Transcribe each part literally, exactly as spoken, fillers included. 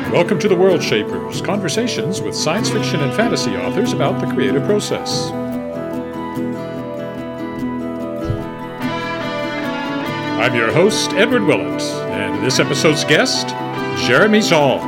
Welcome to the World Shapers, conversations with science fiction and fantasy authors about the creative process. I'm your host, Edward Willett, and this episode's guest, Jeremy Jean.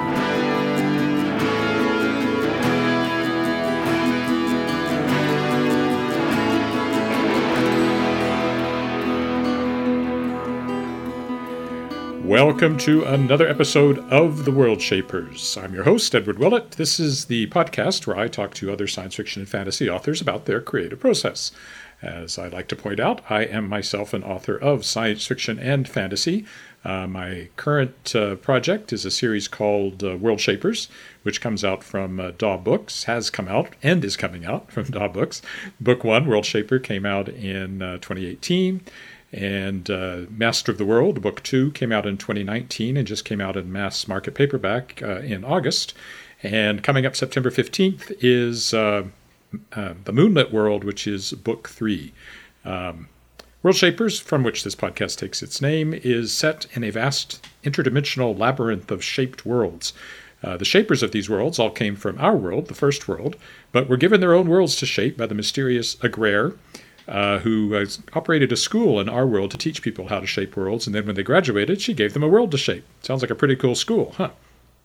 Welcome to another episode of The World Shapers. I'm your host, Edward Willett. This is the podcast where I talk to other science fiction and fantasy authors about their creative process. As I like to point out, I am myself an author of science fiction and fantasy. Uh, my current uh, project is a series called uh, World Shapers, which comes out from uh, Daw Books, has come out and is coming out from Daw Books. Book one, World Shaper, came out in uh, twenty eighteen. And uh, Master of the World, Book two, came out in twenty nineteen and just came out in mass market paperback uh, in August. And coming up September fifteenth is uh, uh, The Moonlit World, which is Book three. Um, World Shapers, from which this podcast takes its name, is set in a vast interdimensional labyrinth of shaped worlds. Uh, the shapers of these worlds all came from our world, the first world, but were given their own worlds to shape by the mysterious Agraire, Uh, who uh, operated a school in our world to teach people how to shape worlds, and then when they graduated, she gave them a world to shape. Sounds like a pretty cool school, huh?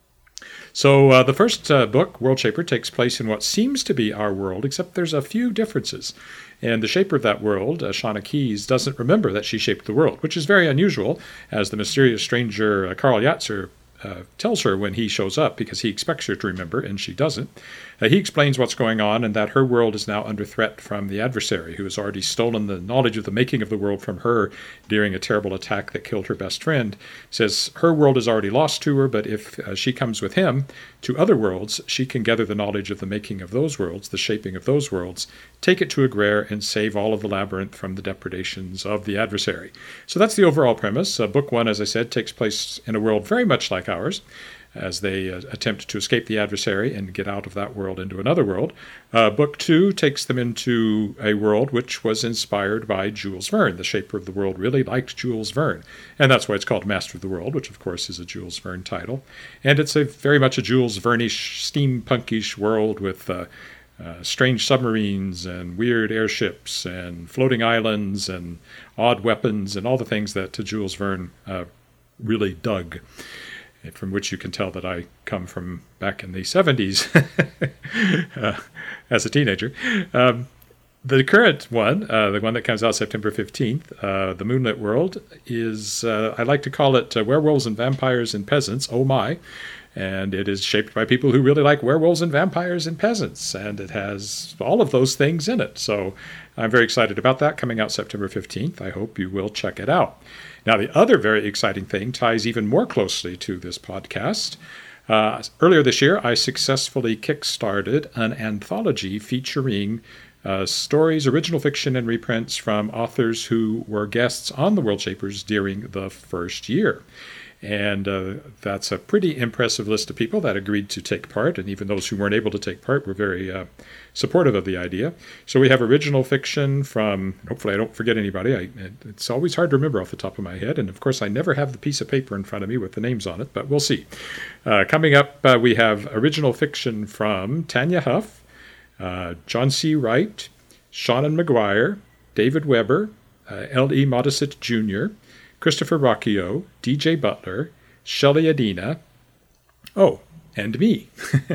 So uh, the first uh, book, World Shaper, takes place in what seems to be our world, except there's a few differences. And the shaper of that world, uh, Shauna Keyes, doesn't remember that she shaped the world, which is very unusual, as the mysterious stranger uh, Karl Yatzer Uh, tells her when he shows up, because he expects her to remember, and she doesn't. Uh, he explains what's going on and that her world is now under threat from the adversary, who has already stolen the knowledge of the making of the world from her during a terrible attack that killed her best friend. Says her world is already lost to her, but if uh, she comes with him to other worlds, she can gather the knowledge of the making of those worlds, the shaping of those worlds, take it to Agraire, and save all of the labyrinth from the depredations of the adversary. So that's the overall premise. Uh, book one, as I said, takes place in a world very much like ours, as they uh, attempt to escape the adversary and get out of that world into another world. Uh, book two takes them into a world which was inspired by Jules Verne. The shaper of the world really liked Jules Verne, and that's why it's called Master of the World, which of course is a Jules Verne title. And it's a very much a Jules Verne-ish, steampunkish world with uh, uh, strange submarines and weird airships and floating islands and odd weapons and all the things that uh, Jules Verne uh, really dug, from which you can tell that I come from back in the seventies uh, as a teenager. Um, the current one, uh, the one that comes out September fifteenth, uh, The Moonlit World, is, uh, I like to call it uh, Werewolves and Vampires and Peasants, oh my, and it is shaped by people who really like werewolves and vampires and peasants, and it has all of those things in it. So I'm very excited about that, coming out September fifteenth. I hope you will check it out. Now, the other very exciting thing ties even more closely to this podcast. Uh, earlier this year, I successfully kickstarted an anthology featuring uh, stories, original fiction, and reprints from authors who were guests on the World Shapers during the first year. And uh, that's a pretty impressive list of people that agreed to take part, and even those who weren't able to take part were very uh, supportive of the idea. So we have original fiction from, hopefully I don't forget anybody, I, it's always hard to remember off the top of my head, and of course I never have the piece of paper in front of me with the names on it, but we'll see. Uh, coming up, uh, we have original fiction from Tanya Huff, uh, John C. Wright, Seanan McGuire, David Weber, uh, L E Modesitt Junior, Christopher Rocchio, D J Butler, Shelley Adina, oh, and me.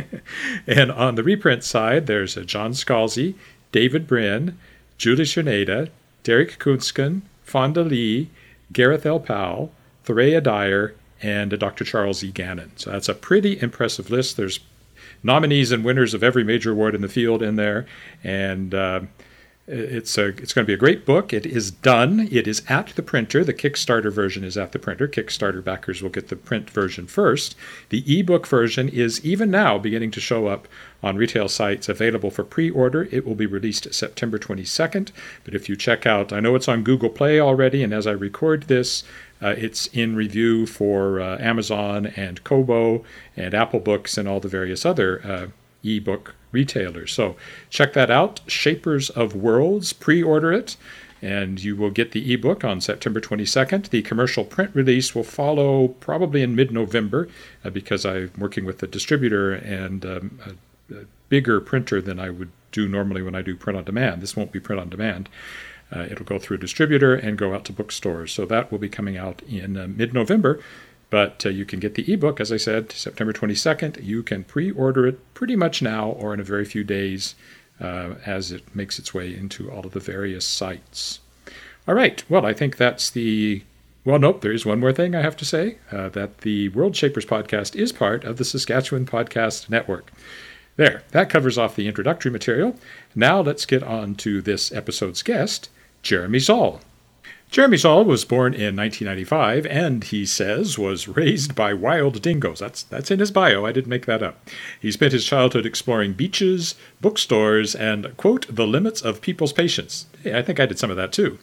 And on the reprint side, there's a John Scalzi, David Brin, Julie Sherneda, Derek Kunsken, Fonda Lee, Gareth L. Powell, Thoraya Dyer, and Doctor Charles E. Gannon. So that's a pretty impressive list. There's nominees and winners of every major award in the field in there, and uh, It's a, it's going to be a great book. It is done. It is at the printer. The Kickstarter version is at the printer. Kickstarter backers will get the print version first. The ebook version is even now beginning to show up on retail sites, available for pre-order. It will be released September twenty-second. But if you check out, I know it's on Google Play already, and as I record this, uh, it's in review for uh, Amazon and Kobo and Apple Books and all the various other uh, ebook retailers. So check that out. Shapers of Worlds. Pre-order it. and you will get the ebook on September twenty-second. The commercial print release will follow probably in mid-November uh, because I'm working with a distributor and um, a, a bigger printer than I would do normally when I do print on demand. This won't be print on demand. Uh, it'll go through a distributor and go out to bookstores. So that will be coming out in uh, mid-November. But uh, you can get the ebook, as I said, September twenty-second. You can pre-order it pretty much now or in a very few days uh, as it makes its way into all of the various sites. All right. Well, I think that's the... Well, nope, there is one more thing I have to say, uh, that the World Shapers podcast is part of the Saskatchewan Podcast Network. There, that covers off the introductory material. Now let's get on to this episode's guest, Jeremy Zahl. Jeremy Zahl was born in nineteen ninety-five and, he says, was raised by wild dingoes. That's that's in his bio. I didn't make that up. He spent his childhood exploring beaches, bookstores, and, quote, the limits of people's patience. Hey, I think I did some of that too.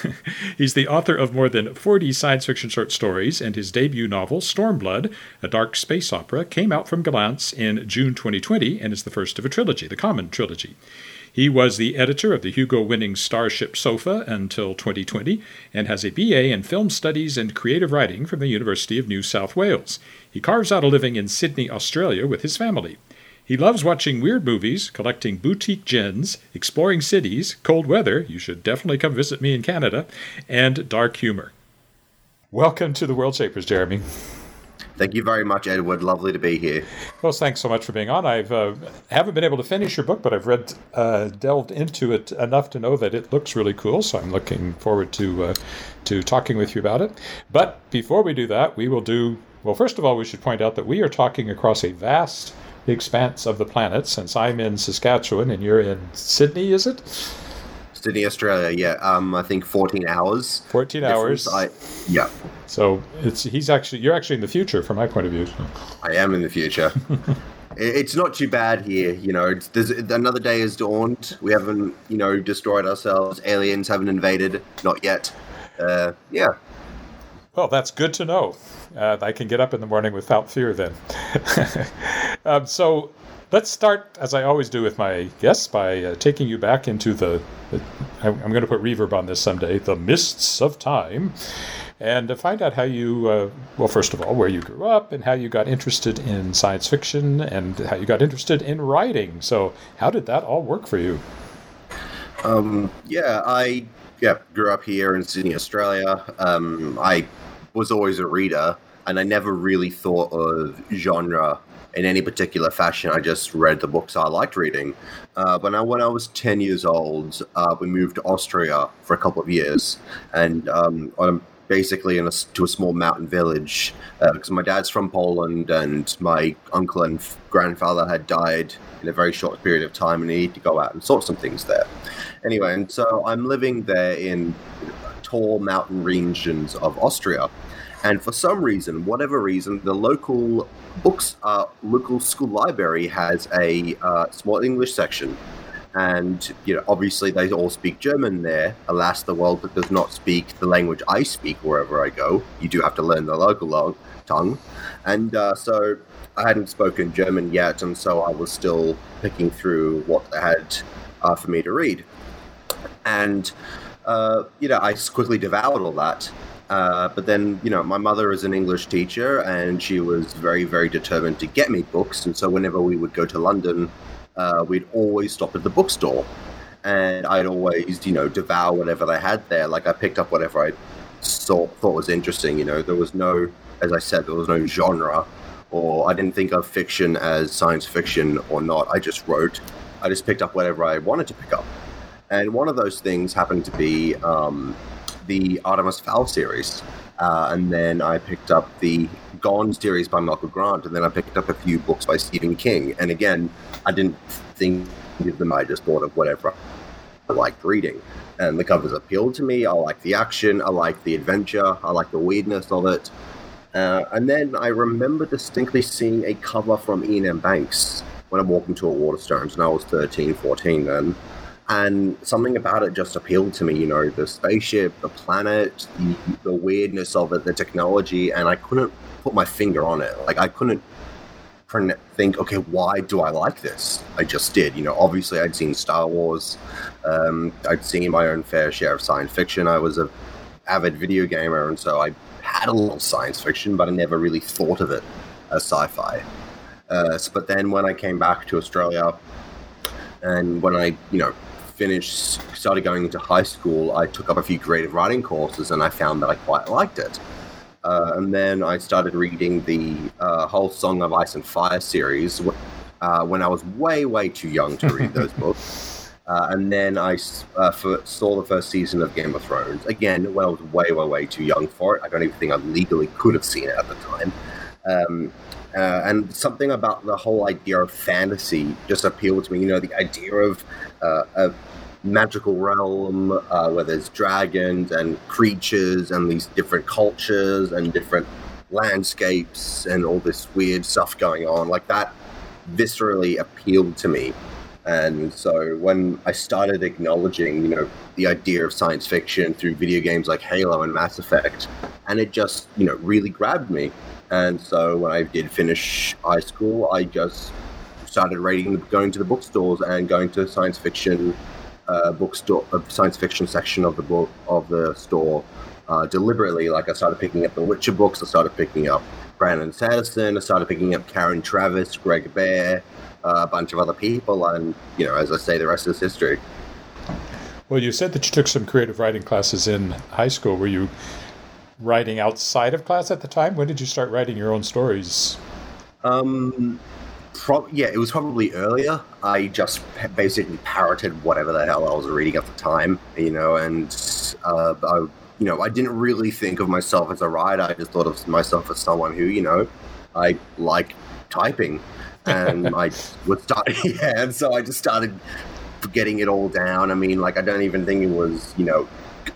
He's the author of more than forty science fiction short stories, and his debut novel, Stormblood, a dark space opera, came out from Gollancz in June twenty twenty and is the first of a trilogy, the Common Trilogy. He was the editor of the Hugo-winning Starship Sofa until twenty twenty and has a B A in Film Studies and Creative Writing from the University of New South Wales. He carves out a living in Sydney, Australia with his family. He loves watching weird movies, collecting boutique gins, exploring cities, cold weather, you should definitely come visit me in Canada, and dark humor. Welcome to the World Shapers, Jeremy. Thank you very much, Edward. Lovely to be here. Well, thanks so much for being on. I uh, haven't been able to finish your book, but I've read, uh, delved into it enough to know that it looks really cool, so I'm looking forward to uh, to talking with you about it. But before we do that, we will do, well, first of all, we should point out that we are talking across a vast expanse of the planet, since I'm in Saskatchewan and you're in Sydney, is it? Sydney, Australia, yeah. Um, I think fourteen hours. fourteen hours. I, yeah. So it's he's actually you're actually in the future from my point of view. I am in the future. It's not too bad here, you know. It's, there's another day has dawned. We haven't, you know, destroyed ourselves. Aliens haven't invaded, not yet. Uh, yeah. Well, that's good to know. Uh, I can get up in the morning without fear then. um, so. Let's start, as I always do with my guests, by uh, taking you back into the, the I'm going to put reverb on this someday, the mists of time, and to find out how you, uh, well, first of all, where you grew up and how you got interested in science fiction and how you got interested in writing. So how did that all work for you? Um, yeah, I yeah grew up here in Sydney, Australia. Um, I was always a reader, and I never really thought of genre in any particular fashion. I just read the books I liked reading. Uh, but now when I was ten years old, uh, we moved to Austria for a couple of years. And um, I'm basically in a, to a small mountain village uh, because my dad's from Poland and my uncle and grandfather had died in a very short period of time and he needed to go out and sort some things there. Anyway, and so I'm living there in tall mountain regions of Austria. And for some reason, whatever reason, the local books, uh, local school library has a uh, small English section. And, you know, obviously they all speak German there. Alas, the world that does not speak the language I speak wherever I go. You do have to learn the local long tongue. And uh, so I hadn't spoken German yet, and so I was still picking through what they had uh, for me to read. And, uh, you know, I quickly devoured all that. Uh, but then, you know, my mother is an English teacher and she was very, very determined to get me books. And so whenever we would go to London, uh, we'd always stop at the bookstore. And I'd always, you know, devour whatever they had there. Like I picked up whatever I saw, thought was interesting. You know, there was no, as I said, there was no genre, or I didn't think of fiction as science fiction or not. I just wrote. I just picked up whatever I wanted to pick up. And one of those things happened to be um, the Artemis Fowl series. Uh, and then I picked up the Gone series by Malcolm Grant. And then I picked up a few books by Stephen King. And again, I didn't think of them. I just thought of whatever I liked reading. And the covers appealed to me. I liked the action. I liked the adventure. I liked the weirdness of it. Uh, and then I remember distinctly seeing a cover from Ian M. Banks when I walked into a Waterstones, and I was thirteen, fourteen then. And something about it just appealed to me, you know, the spaceship, the planet, the, the weirdness of it, the technology, and I couldn't put my finger on it. Like, I couldn't think, okay, why do I like this? I just did. You know, obviously I'd seen Star Wars. Um, I'd seen my own fair share of science fiction. I was a avid video gamer, and so I had a little science fiction, but I never really thought of it as sci-fi. Uh, but then when I came back to Australia, and when I, you know, finished, started going into high school, I took up a few creative writing courses, and I found that I quite liked it. Uh, and then I started reading the uh, whole Song of Ice and Fire series uh, when I was way, way too young to read those books. Uh, and then I uh, for, saw the first season of Game of Thrones, again, when I was way, way, way too young for it. I don't even think I legally could have seen it at the time. Um, uh, and something about the whole idea of fantasy just appealed to me. You know, the idea of uh, a magical realm uh, where there's dragons and creatures and these different cultures and different landscapes and all this weird stuff going on, like that viscerally appealed to me. And so when I started acknowledging, you know, the idea of science fiction through video games like Halo and Mass Effect, and it just, you know, really grabbed me. And so when I did finish high school, I just started reading, going to the bookstores and going to science fiction Uh, bookstore, a science fiction section of the book of the store uh, deliberately. Like I started picking up the Witcher books, I started picking up Brandon Sanderson, I started picking up Karen Traviss, Greg Bear, uh, a bunch of other people, and you know, as I say, the rest is history. Well, you said that you took some creative writing classes in high school. Were you writing outside of class at the time? When did you start writing your own stories? Um. Pro- yeah, it was probably earlier. I just basically parroted whatever the hell I was reading at the time, you know, and uh, I, you know, I didn't really think of myself as a writer. I just thought of myself as someone who, you know, I like typing, and I would start, yeah, and so I just started getting it all down. I mean, like, I don't even think it was, you know,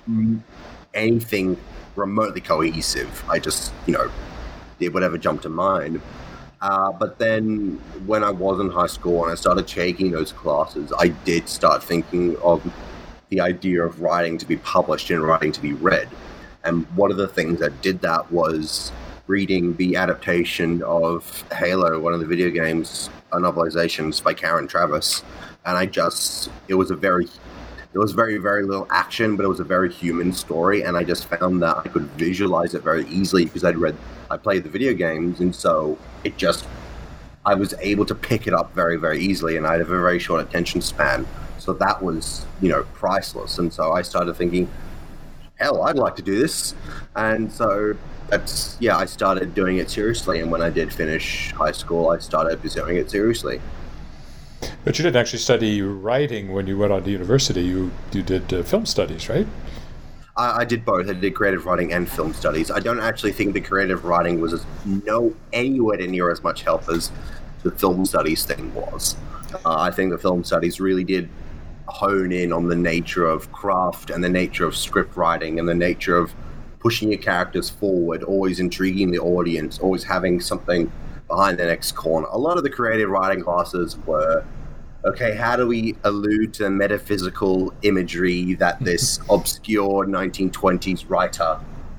anything remotely cohesive. I just, you know, did whatever jumped to mind. Uh, but then when I was in high school and I started taking those classes, I did start thinking of the idea of writing to be published and writing to be read. And one of the things that did that was reading the adaptation of Halo, one of the video games, uh, novelizations by Karen Traviss. And I just, it was a very, it was very, very little action, but it was a very human story. And I just found that I could visualize it very easily because I'd read, I played the video games. And so it just, I was able to pick it up very, very easily. And I had a very short attention span. So that was, you know, priceless. And so I started thinking, hell, I'd like to do this. And so that's, yeah, I started doing it seriously. And when I did finish high school, I started pursuing it seriously. But you didn't actually study writing when you went on to university. You you did uh, film studies, right? I, I did both. I did creative writing and film studies. I don't actually think the creative writing was as, no anywhere near as much help as the film studies thing was. Uh, I think the film studies really did hone in on the nature of craft and the nature of script writing and the nature of pushing your characters forward, always intriguing the audience, always having something behind the next corner. A lot of the creative writing classes were, okay, how do we allude to the metaphysical imagery that this obscure nineteen twenties writer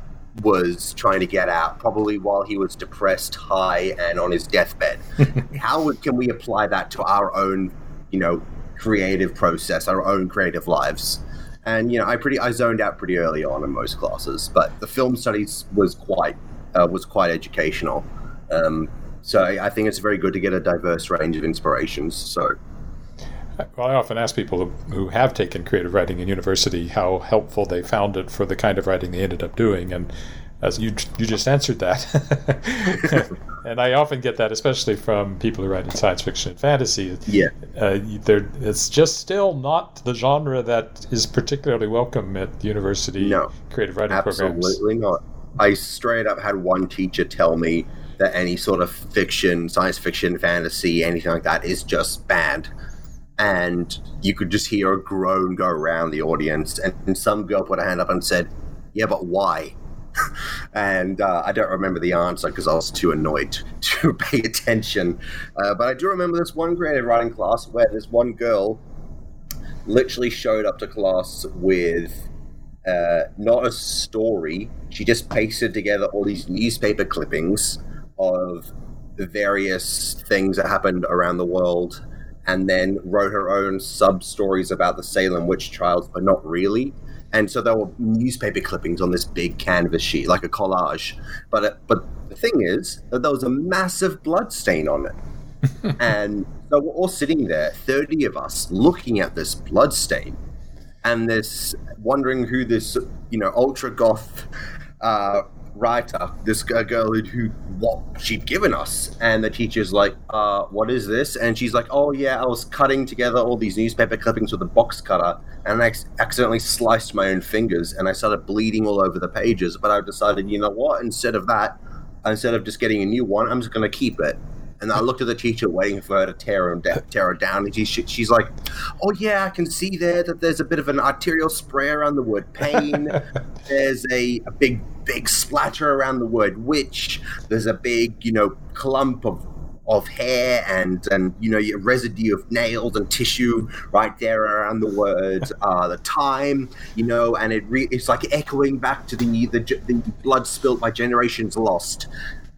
was trying to get out, probably while he was depressed, high, and on his deathbed? How would, can we apply that to our own, you know, creative process, our own creative lives? And, you know, I pretty I zoned out pretty early on in most classes, but the film studies was quite uh, was quite educational. Um, so I, I think it's very good to get a diverse range of inspirations. So, well, I often ask people who have taken creative writing in university how helpful they found it for the kind of writing they ended up doing, and as you you just answered that. And I often get that, especially from people who write in science fiction and fantasy. Yeah, uh, it's just still not the genre that is particularly welcome at the university no, creative writing absolutely programs. Absolutely not. I straight up had one teacher tell me that any sort of fiction, science fiction, fantasy, anything like that is just banned. And you could just hear a groan go around the audience. And some girl put her hand up and said, yeah, but why? And uh, I don't remember the answer because I was too annoyed to pay attention. Uh, but I do remember this one creative writing class where this one girl literally showed up to class with uh, not a story. She just pasted together all these newspaper clippings of the various things that happened around the world, and then wrote her own sub-stories about the Salem witch trials, but not really. And so there were newspaper clippings on this big canvas sheet, like a collage. But uh, but the thing is that there was a massive blood stain on it. And so we're all sitting there, thirty of us, looking at this blood stain, and this, wondering who this, you know, ultra goth uh, writer, this girl who, who what she'd given us. And the teacher's like, uh, what is this? And she's like, oh yeah, I was cutting together all these newspaper clippings with a box cutter, and I accidentally sliced my own fingers, and I started bleeding all over the pages. But I decided, you know what, instead of that, instead of just getting a new one, I'm just going to keep it. And I looked at the teacher, waiting for her to tear her, da- tear her down. And she, she's like, oh, yeah, I can see there that there's a bit of an arterial spray around the word pain. There's a, a big, big splatter around the word witch. There's a big, you know, clump of of hair and, and you know, residue of nails and tissue right there around the word uh, the time, you know, and it re- it's like echoing back to the, the, the blood spilt by generations lost.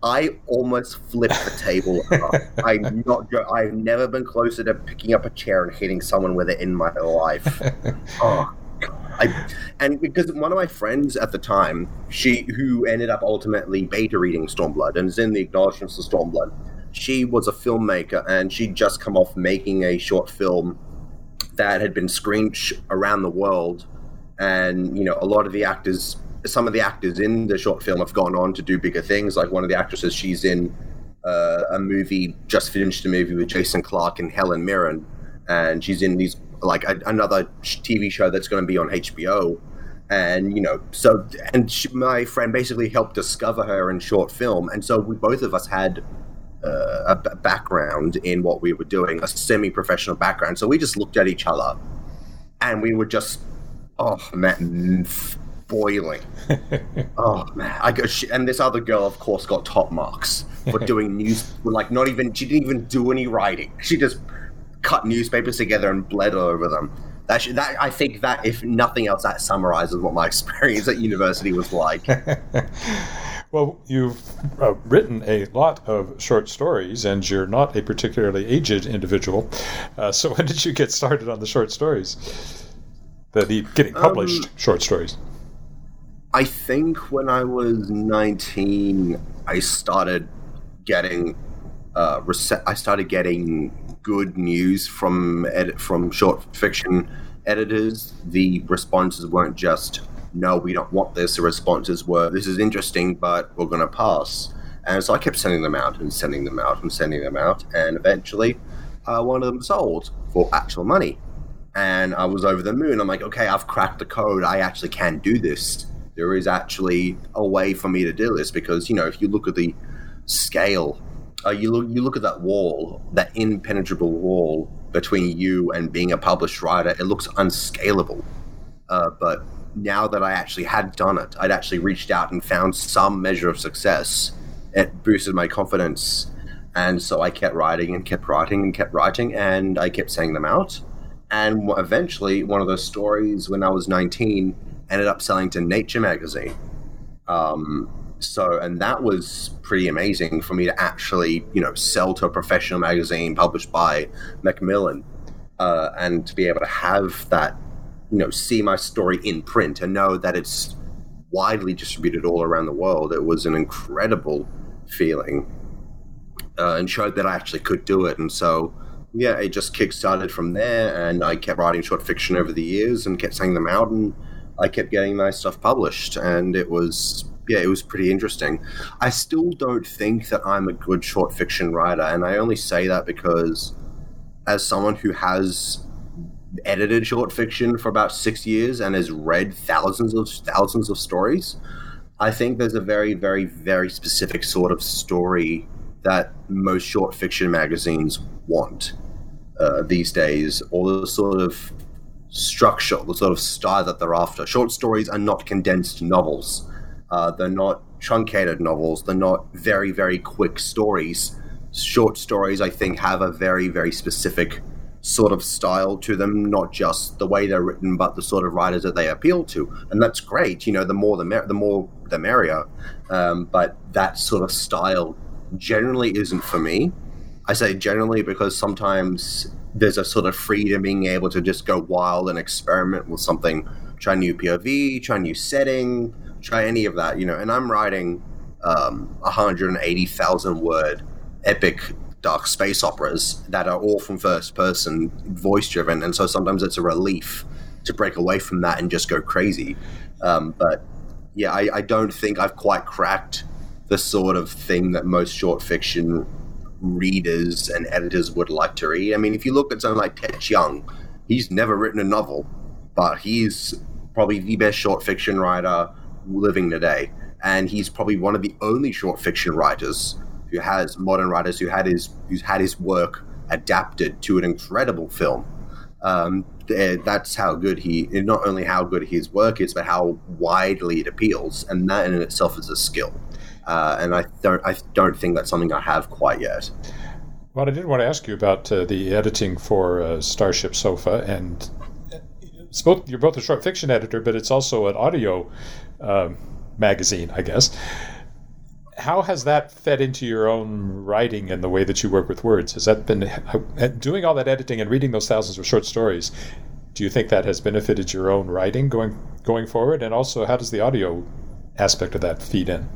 I almost flipped the table. I'm not. I've never been closer to picking up a chair and hitting someone with it in my life. Oh, God. I, and because one of my friends at the time, she who ended up ultimately beta reading Stormblood and is in the acknowledgements of Stormblood, she was a filmmaker, and she'd just come off making a short film that had been screened around the world, and you know, a lot of the actors. Some of the actors in the short film have gone on to do bigger things. Like one of the actresses, she's in uh, a movie, just finished a movie with Jason Clarke and Helen Mirren, and she's in these like a, another T V show that's going to be on H B O. And you know, so and she, my friend basically helped discover her in short film, and so we both of us had uh, a b- background in what we were doing, a semi-professional background. So we just looked at each other, and we were just, oh man. boiling. Oh man! I go, she, and this other girl, of course, got top marks for doing news. Like, not even she didn't even do any writing. She just cut newspapers together and bled over them. That, should, that I think that if nothing else, that summarizes what my experience at university was like. Well, you've uh, written a lot of short stories, and you're not a particularly aged individual. Uh, so when did you get started on the short stories? The, the getting published um, short stories. I think when I was nineteen, I started getting uh, rece- I started getting good news from ed- from short fiction editors. The responses weren't just, no, we don't want this. The responses were, this is interesting, but we're going to pass. And so I kept sending them out and sending them out and sending them out. And eventually, uh, one of them sold for actual money. And I was over the moon. I'm like, okay, I've cracked the code. I actually can do this. There is actually a way for me to do this, because, you know, if you look at the scale, uh, you look you look at that wall, that impenetrable wall between you and being a published writer, it looks unscalable. Uh, but now that I actually had done it, I'd actually reached out and found some measure of success. It boosted my confidence. And so I kept writing and kept writing and kept writing, and I kept sending them out. And eventually, one of those stories when I was nineteen ended up selling to Nature magazine. Um, so, and that was pretty amazing for me to actually, you know, sell to a professional magazine published by Macmillan, uh, and to be able to have that, you know, see my story in print and know that it's widely distributed all around the world. It was an incredible feeling, uh, and showed that I actually could do it. And so, yeah, it just kick-started from there, and I kept writing short fiction over the years and kept sending them out, and I kept getting my stuff published, and it was, yeah, it was pretty interesting. I still don't think that I'm a good short fiction writer, and I only say that because as someone who has edited short fiction for about six years and has read thousands of thousands of stories, I think there's a very, very, very specific sort of story that most short fiction magazines want uh, these days, or the sort of structure, the sort of style that they're after. Short stories are not condensed novels. Uh, they're not truncated novels. They're not very, very quick stories. Short stories, I think, have a very, very specific sort of style to them, not just the way they're written, but the sort of writers that they appeal to. And that's great. You know, the more the mer- the more the merrier. Um, but that sort of style generally isn't for me. I say generally because sometimes there's a sort of freedom being able to just go wild and experiment with something, try new P O V, try new setting, try any of that, you know. And I'm writing um, one hundred eighty thousand word epic dark space operas that are all from first person, voice driven, and so sometimes it's a relief to break away from that and just go crazy. Um, but yeah, I, I don't think I've quite cracked the sort of thing that most short fiction readers and editors would like to read. I mean, if you look at someone like Ted Chiang, he's never written a novel, but he's probably the best short fiction writer living today. And he's probably one of the only short fiction writers who has modern writers who had his who's had his work adapted to an incredible film. Um, that's how good he, not only how good his work is, but how widely it appeals, and that in itself is a skill. Uh, and I don't, I don't think that's something I have quite yet. Well, I did want to ask you about uh, the editing for uh, Starship Sofa, and it's both, you're both a short fiction editor, but it's also an audio uh, magazine, I guess. How has that fed into your own writing and the way that you work with words? Has that been, doing all that editing and reading those thousands of short stories, do you think that has benefited your own writing going going forward? And also, how does the audio aspect of that feed in?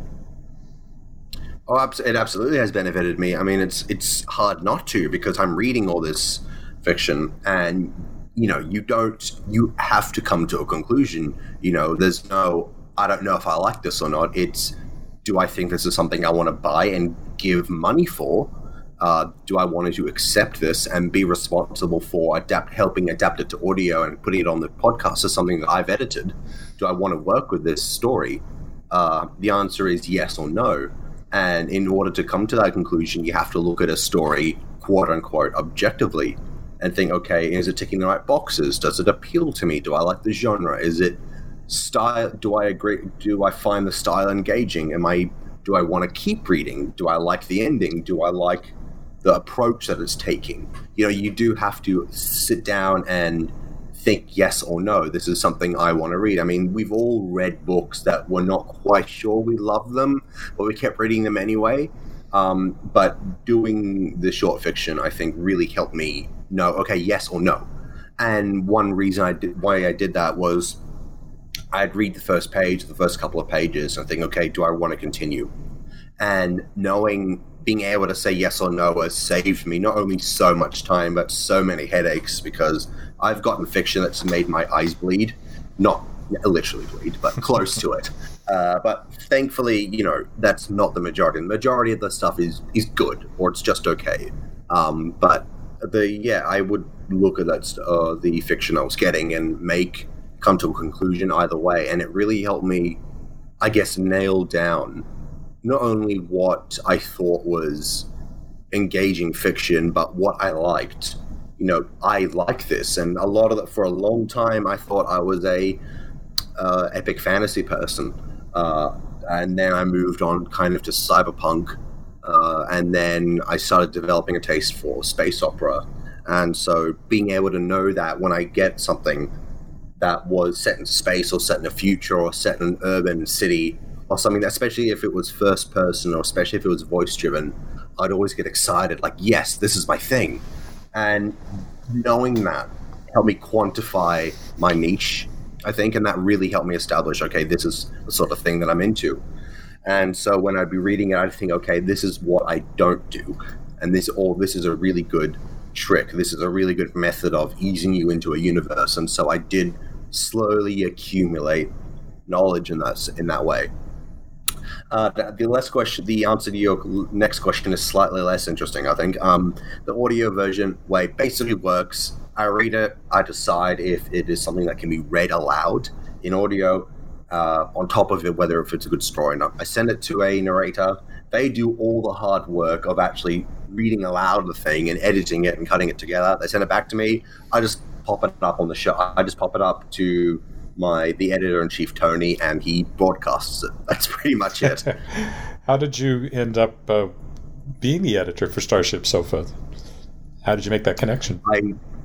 Oh, it absolutely has benefited me. I mean, it's it's hard not to, because I'm reading all this fiction, and you know, you don't, you have to come to a conclusion. You know, there's no, I don't know if I like this or not. It's, do I think this is something I want to buy and give money for? Uh, do I want to accept this and be responsible for adapt, helping adapt it to audio and putting it on the podcast as something that I've edited? Do I want to work with this story? Uh, the answer is yes or no. And in order to come to that conclusion, you have to look at a story, quote unquote, objectively, and think, okay, is it ticking the right boxes? Does it appeal to me? Do I like the genre? Is it style? Do I agree? Do I find the style engaging? Am I, do I want to keep reading? Do I like the ending? Do I like the approach that it's taking? You know, you do have to sit down and think yes or no, this is something I want to read. I mean, we've all read books that we're not quite sure we love them, but we kept reading them anyway. Um, but doing the short fiction, I think, really helped me know, okay, yes or no. And one reason I did, why I did that was I'd read the first page, the first couple of pages, and think, okay, do I want to continue? And knowing, being able to say yes or no has saved me not only so much time, but so many headaches, because I've gotten fiction that's made my eyes bleed. Not literally bleed, but close to it. Uh, but thankfully, you know, that's not the majority. The majority of the stuff is, is good, or it's just okay. Um, but the yeah, I would look at that uh, the fiction I was getting and make come to a conclusion either way, and it really helped me, I guess, nail down not only what I thought was engaging fiction, but what I liked. You know, I like this, and a lot of it, for a long time, I thought I was a uh, epic fantasy person, uh, and then I moved on kind of to cyberpunk, uh, and then I started developing a taste for space opera, and so being able to know that when I get something that was set in space or set in the future or set in an urban city or something, that, especially if it was first person or especially if it was voice driven, I'd always get excited, like, yes, this is my thing. And knowing that helped me quantify my niche, I think, and that really helped me establish, okay, this is the sort of thing that I'm into. And so when I'd be reading it, I'd think, okay, this is what I don't do. And this, or this is a really good trick. This is a really good method of easing you into a universe. And so I did slowly accumulate knowledge in that, in that way. Uh, the, the last question, the answer to your next question is slightly less interesting, I think. Um, the audio version way basically works. I read it, I decide if it is something that can be read aloud in audio, uh, on top of it, whether if it's a good story or not. I send it to a narrator. They do all the hard work of actually reading aloud the thing and editing it and cutting it together. They send it back to me. I just pop it up on the show. I just pop it up to my the editor-in-chief, Tony, and he broadcasts it. That's pretty much it. How did you end up uh, being the editor for Starship Sofa? How did you make that connection? I,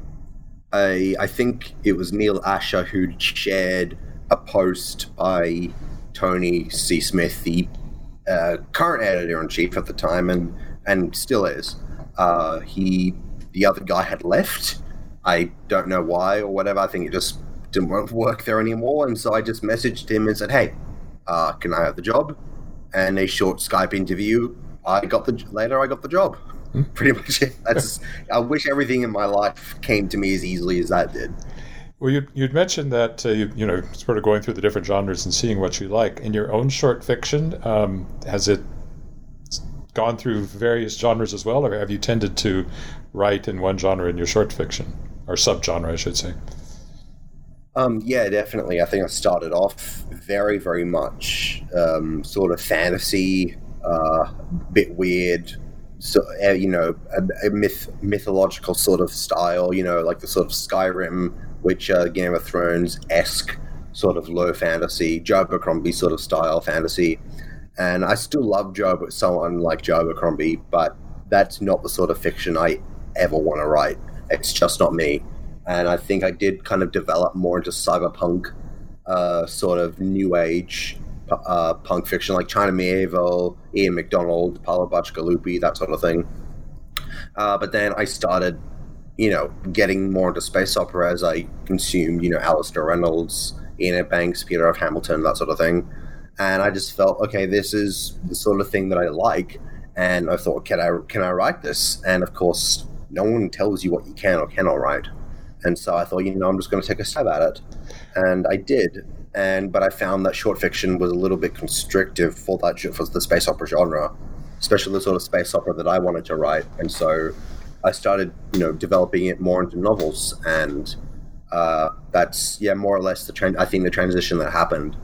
I, I think it was Neil Asher who shared a post by Tony C. Smith, the uh, current editor-in-chief at the time, and and still is. Uh, he, the other guy had left. I don't know why or whatever. I think it just didn't work there anymore, and so I just messaged him and said, "Hey, uh, can I have the job?" And a short Skype interview. I got the later. I got the job. Hmm. Pretty much it. That's. I wish everything in my life came to me as easily as that did. Well, you, you'd mentioned that, uh, you, you know, sort of going through the different genres and seeing what you like. In your own short fiction, um, has it gone through various genres as well, or have you tended to write in one genre in your short fiction, or subgenre, I should say? Um, yeah, definitely. I think I started off very, very much um, sort of fantasy, uh, bit weird, so uh, you know, a, a myth, mythological sort of style, you know, like the sort of Skyrim, Witcher, Game of Thrones-esque sort of low fantasy, Joe Abercrombie sort of style fantasy. And I still love Joe, someone like Joe Abercrombie, but that's not the sort of fiction I ever want to write. It's just not me. And I think I did kind of develop more into cyberpunk, uh, sort of new age uh, punk fiction, like China Miéville, Ian McDonald, Paolo Bacigalupi, that sort of thing. Uh, but then I started, you know, getting more into space opera as I consumed, you know, Alistair Reynolds, Ian Banks, Peter F. Hamilton, that sort of thing. And I just felt, okay, this is the sort of thing that I like. And I thought, can I can I write this? And of course, no one tells you what you can or cannot write. And so I thought, you know, I'm just going to take a stab at it. And I did. And but I found that short fiction was a little bit constrictive for that for the space opera genre, especially the sort of space opera that I wanted to write. And so I started, you know, developing it more into novels. And uh, that's, yeah, more or less the trend. I think the transition that happened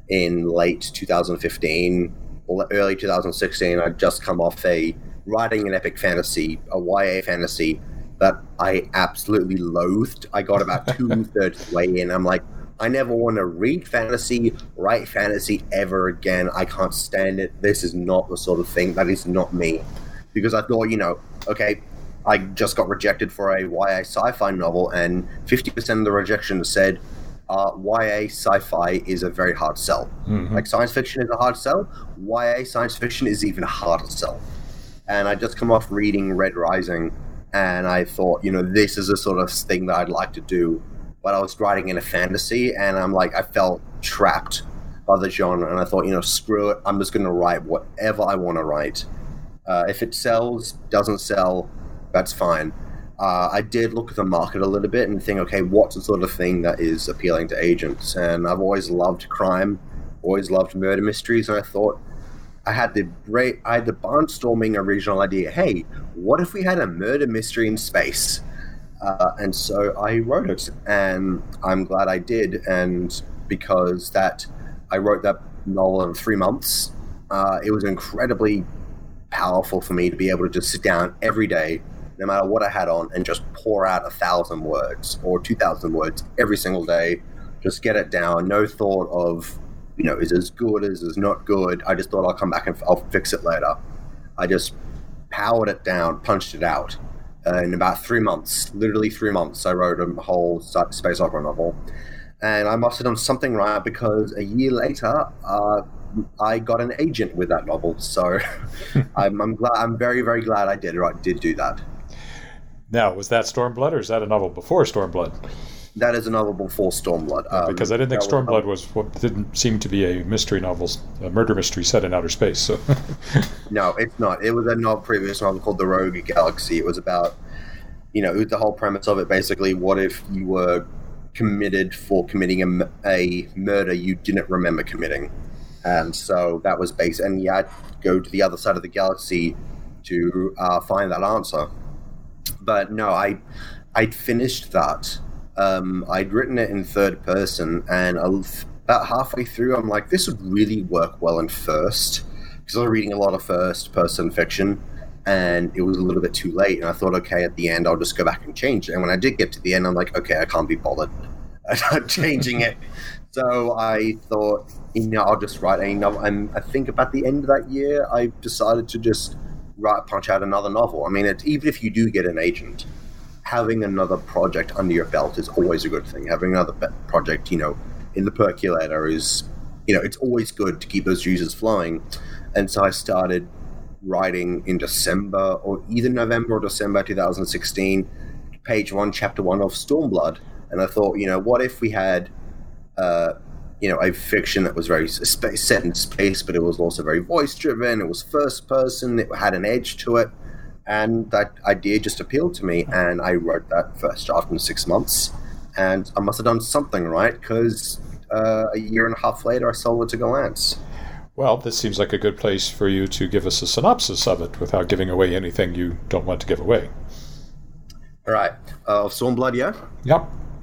in late two thousand fifteen, early two thousand sixteen. I'd just come off a writing an epic fantasy, a Y A fantasy that I absolutely loathed. I got about two-thirds way in. I'm like, I never want to read fantasy, write fantasy ever again. I can't stand it. This is not the sort of thing. That is not me. Because I thought, you know, okay, I just got rejected for a Y A sci-fi novel, and fifty percent of the rejection said, uh, Y A sci-fi is a very hard sell. Mm-hmm. Like science fiction is a hard sell. Y A science fiction is even harder to sell. And I just come off reading Red Rising, and I thought, you know, this is a sort of thing that I'd like to do. But I was writing in a fantasy, and I'm like, I felt trapped by the genre, and I thought, you know, screw it. I'm just going to write whatever I want to write. Uh, if it sells, doesn't sell, that's fine. Uh, I did look at the market a little bit and think, okay, what's the sort of thing that is appealing to agents? And I've always loved crime, always loved murder mysteries, and I thought, I had the great, I had the barnstorming original idea. Hey, what if we had a murder mystery in space? Uh, and so I wrote it, and I'm glad I did. And because that, I wrote that novel in three months. Uh, it was incredibly powerful for me to be able to just sit down every day, no matter what I had on, and just pour out a thousand words or two thousand words every single day. Just get it down. No thought of, you know, is this good, is this not good? I just thought I'll come back and I'll fix it later. I just powered it down, punched it out. Uh, in about three months, literally three months, I wrote a whole space opera novel. And I must have done something right, because a year later, uh, I got an agent with that novel. So I'm, I'm glad. I'm very, very glad I did. Right, did do that. Now, was that Stormblood, or is that a novel before Stormblood? That is a novel before Stormblood. Um, because I didn't think Stormblood was, was what didn't seem to be a mystery novel, a murder mystery set in outer space. So no, it's not. It was a novel, previous novel called The Rogue Galaxy. It was about, you know, the whole premise of it basically, what if you were committed for committing a, a murder you didn't remember committing? And so that was based, and you had to go to the other side of the galaxy to uh, find that answer. But no, I, I'd finished that. Um, I'd written it in third person, and about halfway through, I'm like, this would really work well in first, because I was reading a lot of first person fiction, and it was a little bit too late. And I thought, okay, at the end, I'll just go back and change it. And when I did get to the end, I'm like, okay, I can't be bothered changing it. So I thought, you know, I'll just write a novel. And I think about the end of that year, I decided to just write, punch out another novel. I mean, it, even if you do get an agent, having another project under your belt is always a good thing. Having another project, you know, in the percolator is, you know, it's always good to keep those juices flowing. And so I started writing in December, or either November or December two thousand sixteen, page one, chapter one of Stormblood. And I thought, you know, what if we had, uh, you know, a fiction that was very space, set in space, but it was also very voice-driven, it was first person, it had an edge to it. And that idea just appealed to me, and I wrote that first draft in six months. And I must have done something right, because uh, a year and a half later, I sold it to Gollancz. Well, this seems like a good place for you to give us a synopsis of it without giving away anything you don't want to give away. All right. Uh, of Stormblood, yeah? Yep.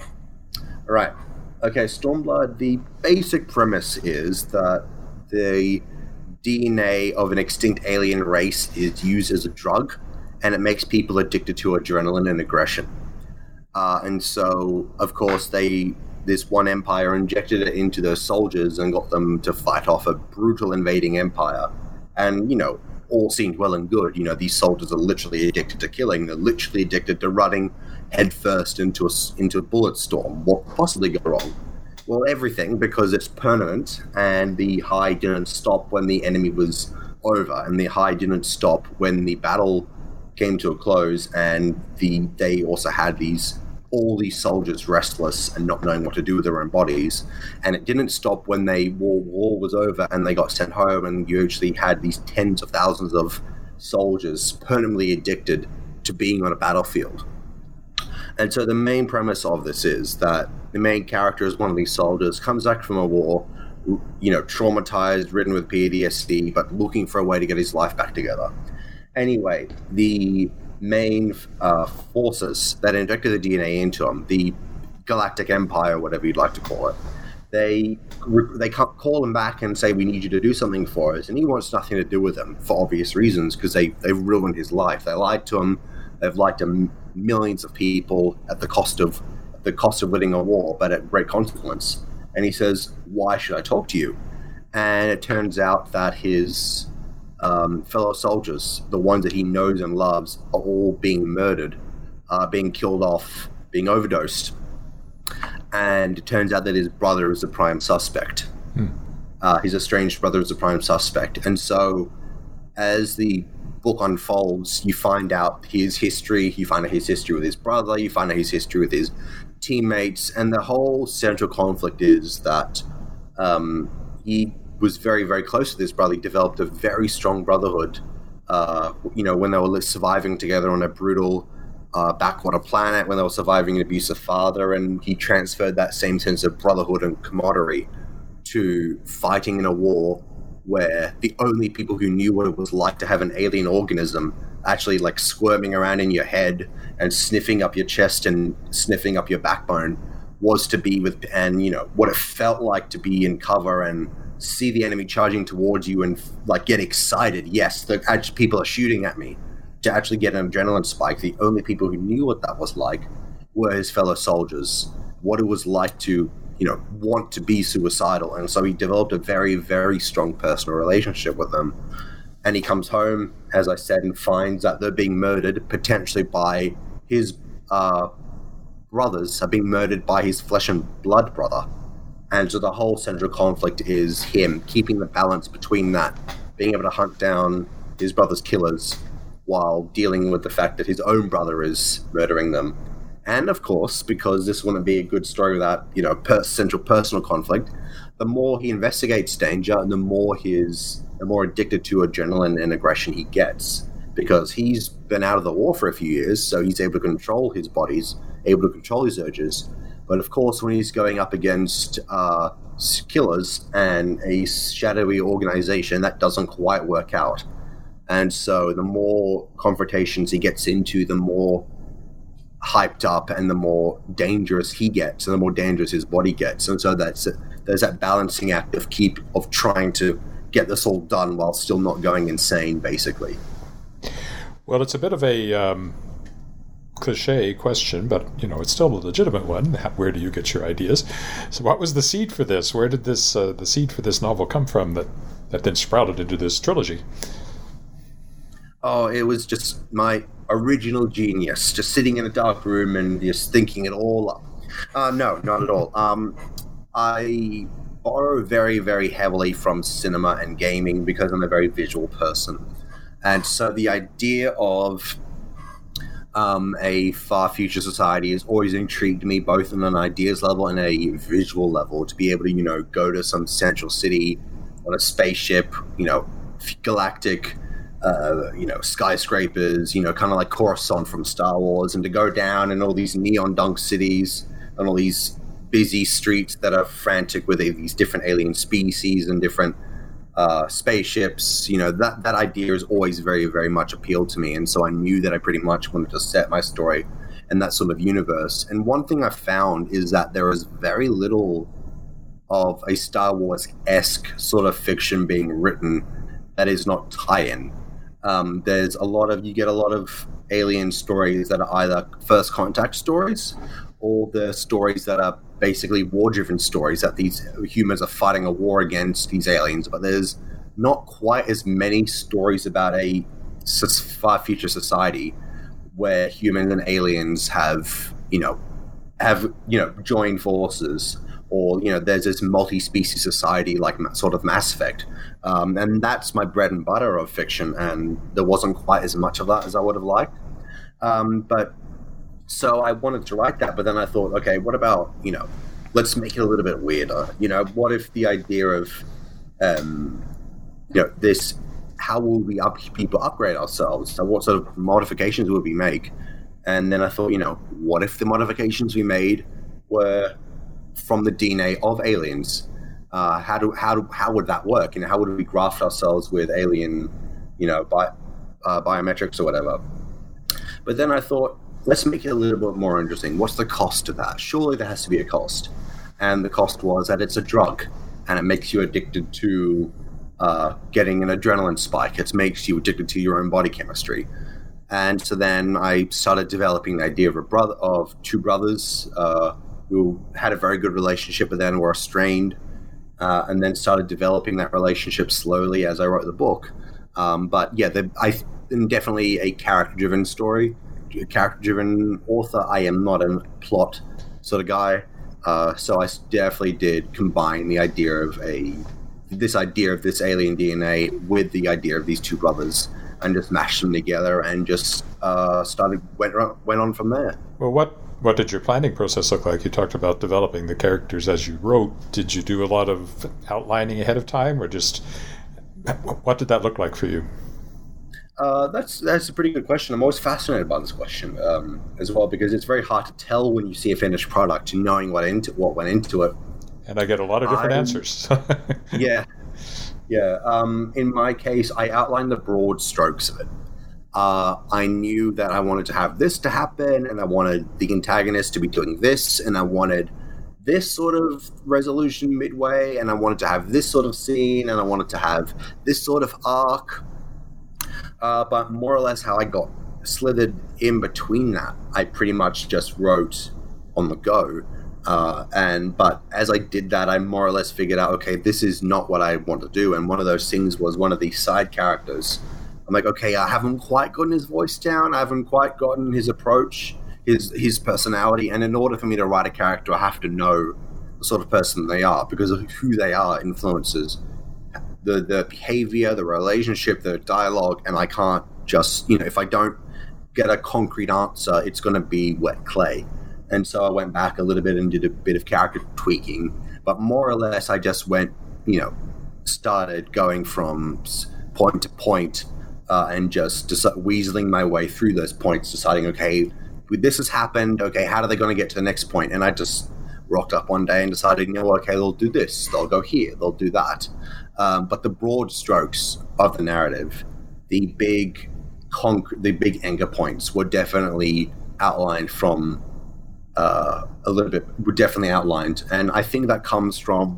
All right. Okay, Stormblood, the basic premise is that the D N A of an extinct alien race is used as a drug, and it makes people addicted to adrenaline and aggression. Uh, and so, of course, they this one empire injected it into their soldiers and got them to fight off a brutal invading empire. And, you know, all seemed well and good. You know, these soldiers are literally addicted to killing. They're literally addicted to running headfirst into a, into a bullet storm. What could possibly go wrong? Well, everything, because it's permanent, and the high didn't stop when the enemy was over, and the high didn't stop when the battle came to a close, and the they also had these all these soldiers restless and not knowing what to do with their own bodies. And it didn't stop when they war war was over and they got sent home, and you actually had these tens of thousands of soldiers permanently addicted to being on a battlefield. And so the main premise of this is that the main character is one of these soldiers, comes back from a war, you know, traumatized, ridden with P T S D, but looking for a way to get his life back together. Anyway, the main uh, forces that injected the D N A into him, the Galactic Empire, whatever you'd like to call it, they they call him back and say, we need you to do something for us. And he wants nothing to do with them for obvious reasons, because they, they've ruined his life. They lied to him. They've lied to millions of people at the cost of the cost of winning a war, but at great consequence. And he says, why should I talk to you? And it turns out that his um, fellow soldiers, the ones that he knows and loves, are all being murdered, uh, being killed off, being overdosed. And it turns out that his brother is the prime suspect. Hmm. Uh, his estranged brother is the prime suspect. And so as the book unfolds, you find out his history, you find out his history with his brother, you find out his history with his teammates, and the whole central conflict is that um, he was very, very close to this brother. He developed a very strong brotherhood, uh, you know, when they were surviving together on a brutal uh, backwater planet, when they were surviving an abusive father, and he transferred that same sense of brotherhood and camaraderie to fighting in a war where the only people who knew what it was like to have an alien organism actually like squirming around in your head and sniffing up your chest and sniffing up your backbone was to be with, and you know, what it felt like to be in cover and see the enemy charging towards you and like get excited. Yes, the actually people are shooting at me, to actually get an adrenaline spike. The only people who knew what that was like were his fellow soldiers, what it was like to, you know, want to be suicidal. And so he developed a very, very strong personal relationship with them. And he comes home, as I said, and finds that they're being murdered, potentially by his uh, brothers, are being murdered by his flesh and blood brother. And so the whole central conflict is him keeping the balance between that, being able to hunt down his brother's killers while dealing with the fact that his own brother is murdering them. And of course, because this wouldn't be a good story without, you know, per- central personal conflict, the more he investigates danger, the more his, the more addicted to adrenaline and aggression he gets. Because he's been out of the war for a few years, so he's able to control his bodies, able to control his urges. But of course, when he's going up against uh, killers and a shadowy organization, that doesn't quite work out. And so the more confrontations he gets into, the more hyped up and the more dangerous he gets, and the more dangerous his body gets. And so that's there's that balancing act of keep of trying to get this all done while still not going insane, basically. Well, it's a bit of a um, cliche question, but you know, it's still a legitimate one. Where do you get your ideas? So, what was the seed for this? Where did this uh, the seed for this novel come from that that then sprouted into this trilogy? Oh, it was just my original genius, just sitting in a dark room and just thinking it all up. Uh, no, not at all. Um, I borrow very, very heavily from cinema and gaming because I'm a very visual person. And so the idea of um, a far future society has always intrigued me, both on an ideas level and a visual level, to be able to, you know, go to some central city on a spaceship, you know, galactic, uh, you know, skyscrapers, you know, kind of like Coruscant from Star Wars, and to go down in all these neon dunk cities and all these busy streets that are frantic with these different alien species and different uh, spaceships. You know, that, that idea has always very, very much appealed to me. And so I knew that I pretty much wanted to set my story in that sort of universe. And one thing I found is that there is very little of a Star Wars-esque sort of fiction being written that is not tie-in. Um, there's a lot of, you get a lot of alien stories that are either first contact stories, or the stories that are basically war-driven stories, that these humans are fighting a war against these aliens. But there's not quite as many stories about a far future society where humans and aliens have, you know, have, you know, joined forces, or, you know, there's this multi-species society like sort of Mass Effect. Um, and that's my bread and butter of fiction, and there wasn't quite as much of that as I would have liked. Um, but so I wanted to write that, but then I thought, okay, what about, you know, let's make it a little bit weirder. You know, what if the idea of, um, you know, this, how will we up, people upgrade ourselves? So what sort of modifications would we make? And then I thought, you know, what if the modifications we made were from the D N A of aliens? Uh, how do how do how would that work? And how would we graft ourselves with alien, you know, bi- uh, biometrics or whatever? But then I thought, let's make it a little bit more interesting. What's the cost of that? Surely there has to be a cost. And the cost was that it's a drug, and it makes you addicted to uh, getting an adrenaline spike. It makes you addicted to your own body chemistry. And so then I started developing the idea of a brother, of two brothers uh, who had a very good relationship, but then were estranged, uh, and then started developing that relationship slowly as I wrote the book. Um, but yeah, the, I am definitely a character-driven story. A character-driven author. I am not a plot sort of guy, uh, so I definitely did combine the idea of a this idea of this alien D N A with the idea of these two brothers, and just mashed them together and just uh, started went on, went on from there. Well, what what did your planning process look like? You talked about developing the characters as you wrote. Did you do a lot of outlining ahead of time, or just what did that look like for you? Uh, that's that's a pretty good question. I'm always fascinated by this question um, as well, because it's very hard to tell when you see a finished product, knowing what into what went into it. And I get a lot of different I'm, answers. yeah, yeah. Um, in my case, I outlined the broad strokes of it. Uh, I knew that I wanted to have this to happen, and I wanted the antagonist to be doing this, and I wanted this sort of resolution midway, and I wanted to have this sort of scene, and I wanted to have this sort of arc. Uh, but more or less how I got slithered in between that, I pretty much just wrote on the go. Uh, and but as I did that, I more or less figured out, okay, this is not what I want to do. And one of those things was one of these side characters. I'm like, okay, I haven't quite gotten his voice down. I haven't quite gotten his approach, his his personality. And in order for me to write a character, I have to know the sort of person they are, because of who they are influences the the behavior, the relationship, the dialogue, and I can't just, you know, if I don't get a concrete answer, it's going to be wet clay. And so I went back a little bit and did a bit of character tweaking, but more or less I just went, you know, started going from point to point uh, and just deci- weaseling my way through those points, deciding, okay, this has happened, okay, how are they going to get to the next point? And I just rocked up one day and decided, you know, okay, they'll do this, they'll go here, they'll do that. Um, but the broad strokes of the narrative, the big conc- the big anchor points were definitely outlined from uh, a little bit, were definitely outlined. And I think that comes from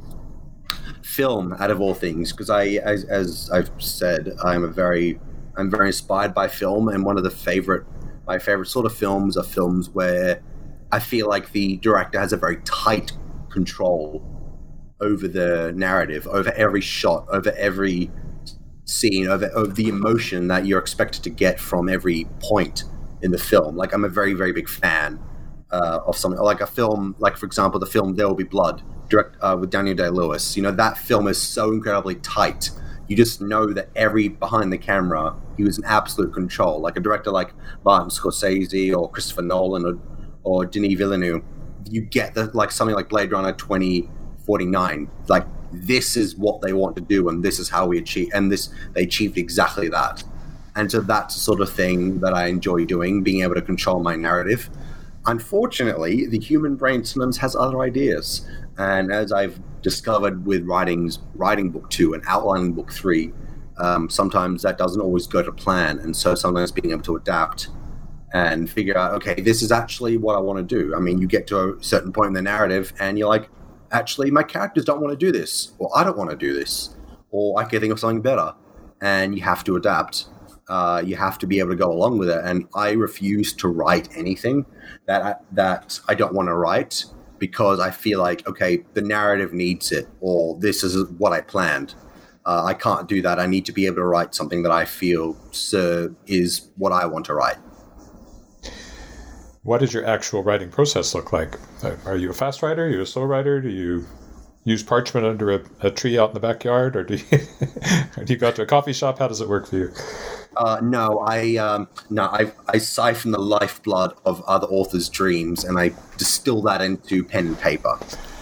film, out of all things, because I, as, as I've said, I'm a very, I'm very inspired by film. And one of the favorite, my favorite sort of films are films where I feel like the director has a very tight control over the narrative, over every shot, over every scene, over, over the emotion that you're expected to get from every point in the film. Like, I'm a very, very big fan uh, of something, like a film, like for example, the film There Will Be Blood, direct uh, with Daniel Day-Lewis. You know, that film is so incredibly tight. You just know that every behind the camera, he was in absolute control. Like a director like Martin Scorsese or Christopher Nolan or, or Denis Villeneuve, you get the, like something like Blade Runner twenty forty-nine. Like, this is what they want to do, and this is how we achieve, and this they achieved exactly that. And so that's the sort of thing that I enjoy doing, being able to control my narrative. Unfortunately, the human brain sometimes has other ideas, and as I've discovered with writings, writing book two and outlining book three, um, sometimes that doesn't always go to plan, and so sometimes being able to adapt and figure out, okay, this is actually what I want to do. I mean, you get to a certain point in the narrative, and you're like, actually, my characters don't want to do this, or I don't want to do this, or I can think of something better, and you have to adapt. Uh, you have to be able to go along with it, and I refuse to write anything that I, that I don't want to write, because I feel like, okay, the narrative needs it, or this is what I planned. Uh, I can't do that. I need to be able to write something that I feel so is what I want to write. What does your actual writing process look like? Are you a fast writer? Are you a slow writer? Do you use parchment under a, a tree out in the backyard, or do you, or do you go out to a coffee shop? How does it work for you? Uh, no, I um, no, I, I siphon the lifeblood of other authors' dreams and I distill that into pen and paper.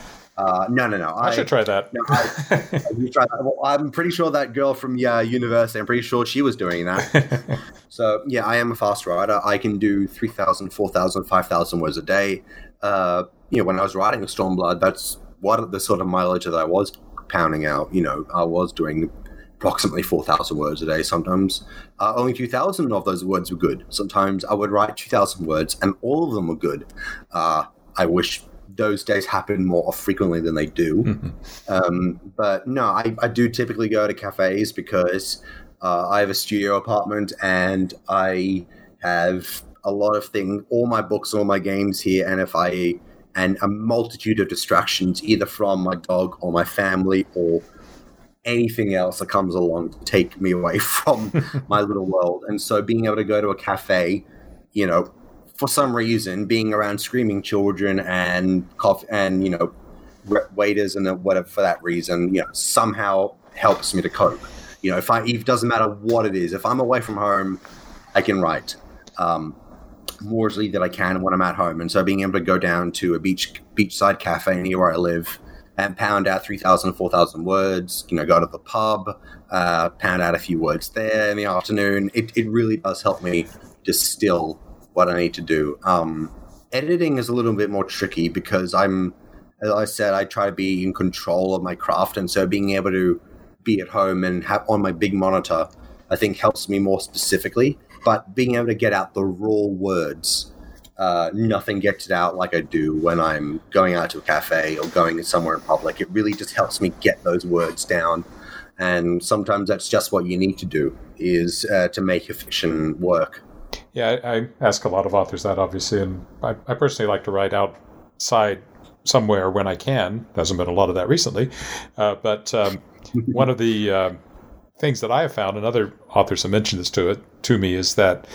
Uh, no, no, no. I, I should try that. No, I, I try that. Well, I'm pretty sure that girl from yeah, university, I'm pretty sure she was doing that. So, yeah, I am a fast writer. I can do three thousand, four thousand, five thousand words a day. Uh, you know, when I was writing Stormblood, that's what the sort of mileage that I was pounding out. You know, I was doing approximately four thousand words a day sometimes. Uh, only two thousand of those words were good. Sometimes I would write two thousand words and all of them were good. Uh, I wish those days happen more frequently than they do. Mm-hmm. Um, but no, I, I do typically go to cafes because uh, I have a studio apartment and I have a lot of things, all my books, all my games here. And if I, and a multitude of distractions, either from my dog or my family or anything else that comes along to take me away from my little world. And so being able to go to a cafe, you know, for some reason, being around screaming children and coffee and, you know, waiters and whatever for that reason, you know, somehow helps me to cope. You know, if I, it doesn't matter what it is. If I'm away from home, I can write um, more easily than I can when I'm at home. And so being able to go down to a beach beachside cafe near where I live and pound out three thousand, four thousand words, you know, go to the pub, uh, pound out a few words there in the afternoon. It, it really does help me distill what I need to do. Um, editing is a little bit more tricky because I'm, as I said, I try to be in control of my craft. And so being able to be at home and have on my big monitor, I think helps me more specifically. But being able to get out the raw words, uh, nothing gets it out like I do when I'm going out to a cafe or going somewhere in public. It really just helps me get those words down. And sometimes that's just what you need to do, is uh, to make your fiction work. Yeah, I, I ask a lot of authors that, obviously, and I, I personally like to write outside somewhere when I can. There hasn't been a lot of that recently, uh, but um, one of the uh, things that I have found, and other authors have mentioned this to it to me, is that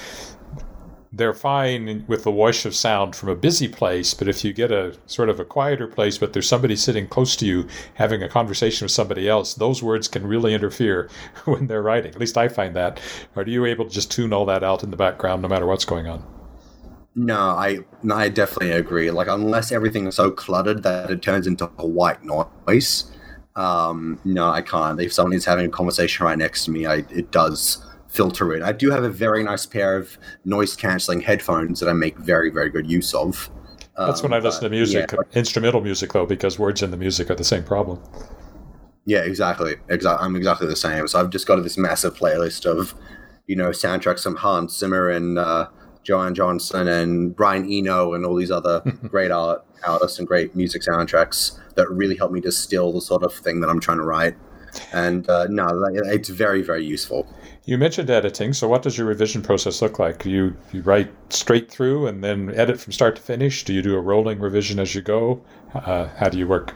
they're fine with the whoosh of sound from a busy place, but if you get a sort of a quieter place, but there's somebody sitting close to you having a conversation with somebody else, those words can really interfere when they're writing. At least I find that. Are you able to just tune all that out in the background no matter what's going on? No, I no, I definitely agree. Like, unless everything is so cluttered that it turns into a white noise, um, no, I can't. If someone is having a conversation right next to me, I, it does filter it. I do have a very nice pair of noise-canceling headphones that I make very, very good use of. That's um, when I listen to music, yeah, instrumental music, though, because words in the music are the same problem. Yeah, exactly. Exactly. I'm exactly the same. So I've just got this massive playlist of, you know, soundtracks from Hans Zimmer and uh, Joanne Johnson and Brian Eno and all these other great art artists and great music soundtracks that really help me distill the sort of thing that I'm trying to write. And uh, no, it's very, very useful. You mentioned editing, so what does your revision process look like? You you write straight through and then edit from start to finish? Do you do a rolling revision as you go? Uh, how do you work?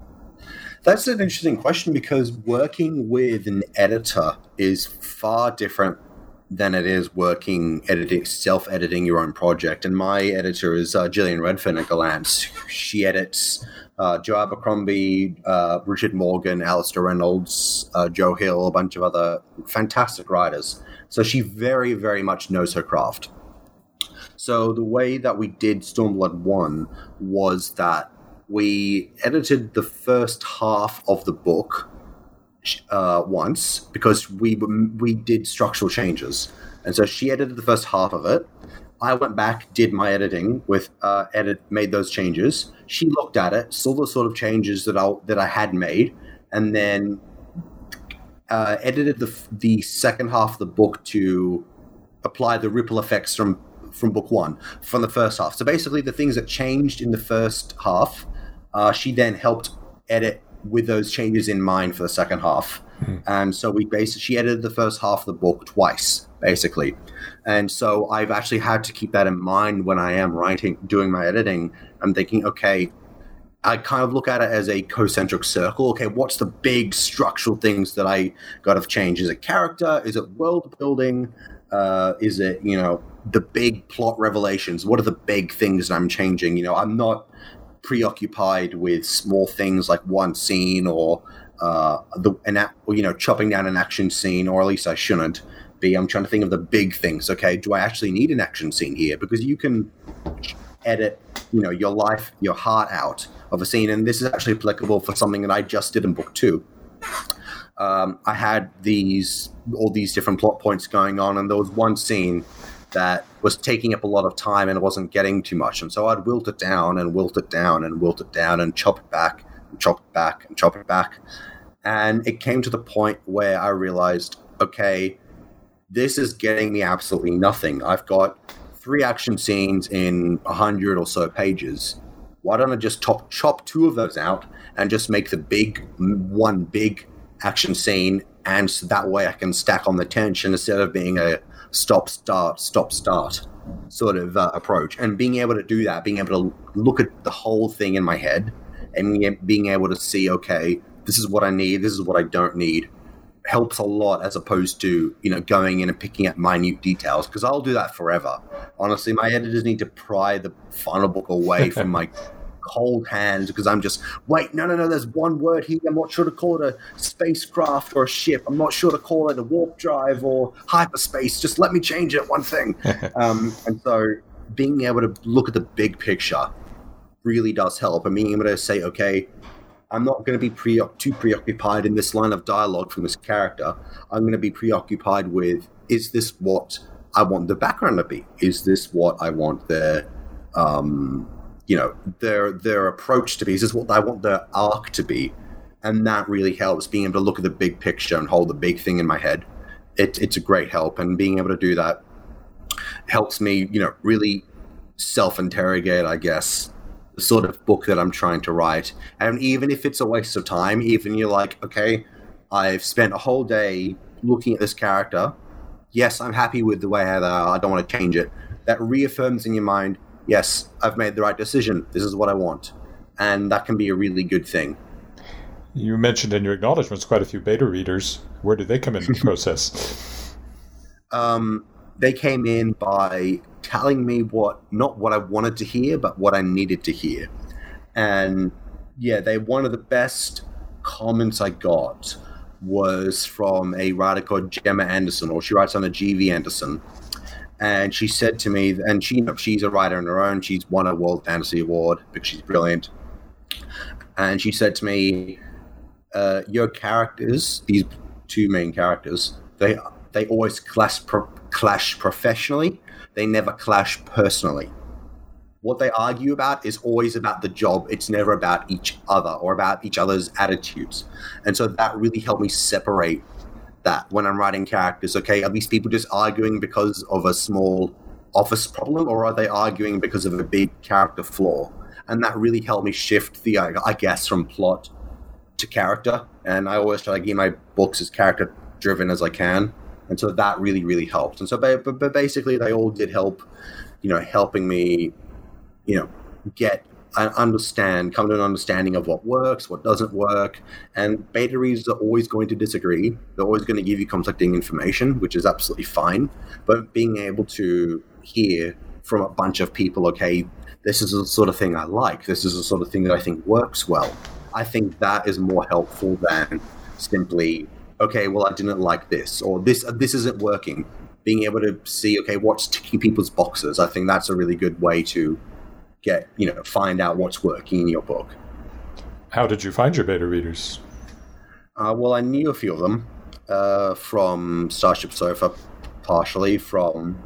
That's an interesting question, because working with an editor is far different than it is working, editing, self-editing your own project. And my editor is uh, Gillian Redfern at Gollancz. She edits uh, Joe Abercrombie, uh, Richard Morgan, Alistair Reynolds, uh, Joe Hill, a bunch of other fantastic writers. So she very, very much knows her craft. So the way that we did Stormblood one was that we edited the first half of the book uh, once because we we did structural changes. And so she edited the first half of it. I went back, did my editing with uh, edit, made those changes. She looked at it, saw the sort of changes that I that I had made, and then uh, edited the the second half of the book to apply the ripple effects from from book one from the first half. So basically, the things that changed in the first half, uh, she then helped edit with those changes in mind for the second half. Mm-hmm. And so we basically she edited the first half of the book twice, basically. And so I've actually had to keep that in mind when I am writing, doing my editing. I'm thinking, okay, I kind of look at it as a concentric circle. Okay, what's the big structural things that I got to change? Is it character? Is it world building? Uh, is it, you know, the big plot revelations? What are the big things that I'm changing? You know, I'm not preoccupied with small things like one scene or uh, the an or, you know, chopping down an action scene, or at least I shouldn't be. I'm trying to think of the big things. Okay, do I actually need an action scene here? Because you can edit, you know, your life, your heart out of a scene, and this is actually applicable for something that I just did in book two. Um, I had these all these different plot points going on, and there was one scene that was taking up a lot of time and it wasn't getting too much. And so I'd wilt it down and wilt it down and wilt it down and chop it back and chop it back and chop it back. And it came to the point where I realized, okay, this is getting me absolutely nothing. I've got three action scenes in a hundred or so pages. Why don't I just top, chop two of those out and just make the big one big action scene, and so that way I can stack on the tension instead of being a stop, start, stop, start sort of uh, approach. And being able to do that, being able to look at the whole thing in my head and being able to see, okay, this is what I need, this is what I don't need, helps a lot as opposed to, you know, going in and picking up minute details, because I'll do that forever. Honestly, my editors need to pry the final book away from my cold hands, because I'm just, wait, no, no, no, there's one word here. I'm not sure to call it a spacecraft or a ship. I'm not sure to call it a warp drive or hyperspace. Just let me change it, one thing. um, and so being able to look at the big picture really does help, and being able to say, okay, I'm not going to be pre- too preoccupied in this line of dialogue from this character. I'm going to be preoccupied with, is this what I want the background to be? Is this what I want their, um, you know, their their approach to be? Is this what I want their arc to be? And that really helps, being able to look at the big picture and hold the big thing in my head. It, it's a great help, and being able to do that helps me, you know, really self-interrogate, I guess, the sort of book that I'm trying to write. And even if it's a waste of time, even you're like, okay, I've spent a whole day looking at this character. Yes, I'm happy with the way they are. I don't want to change it. That reaffirms in your mind, yes, I've made the right decision. This is what I want. And that can be a really good thing. You mentioned in your acknowledgments quite a few beta readers. Where did they come in the process? Um, they came in by telling me what, not what I wanted to hear, but what I needed to hear. And yeah, they one of the best comments I got was from a writer called Gemma Anderson, or she writes on a G V Anderson. And she said to me, and she, you know, she's a writer on her own. She's won a World Fantasy Award because she's brilliant. And she said to me, uh, your characters, these two main characters, they they always clash, pro- clash professionally. They never clash personally. What they argue about is always about the job. It's never about each other or about each other's attitudes. And so that really helped me separate that when I'm writing characters. Okay, are these people just arguing because of a small office problem, or are they arguing because of a big character flaw? And that really helped me shift the, I guess, from plot to character. And I always try to keep my books as character driven as I can. And so that really, really helped. And so, but, but basically, they all did help, you know, helping me, you know, get understand, come to an understanding of what works, what doesn't work. And beta readers are always going to disagree. They're always going to give you conflicting information, which is absolutely fine. But being able to hear from a bunch of people, okay, this is the sort of thing I like, this is the sort of thing that I think works well, I think that is more helpful than simply, okay, well, I didn't like this, or this this isn't working. Being able to see, okay, what's ticking people's boxes, I think that's a really good way to get, you know, find out what's working in your book. How did you find your beta readers? Uh, well, I knew a few of them uh, from Starship Sofa, partially from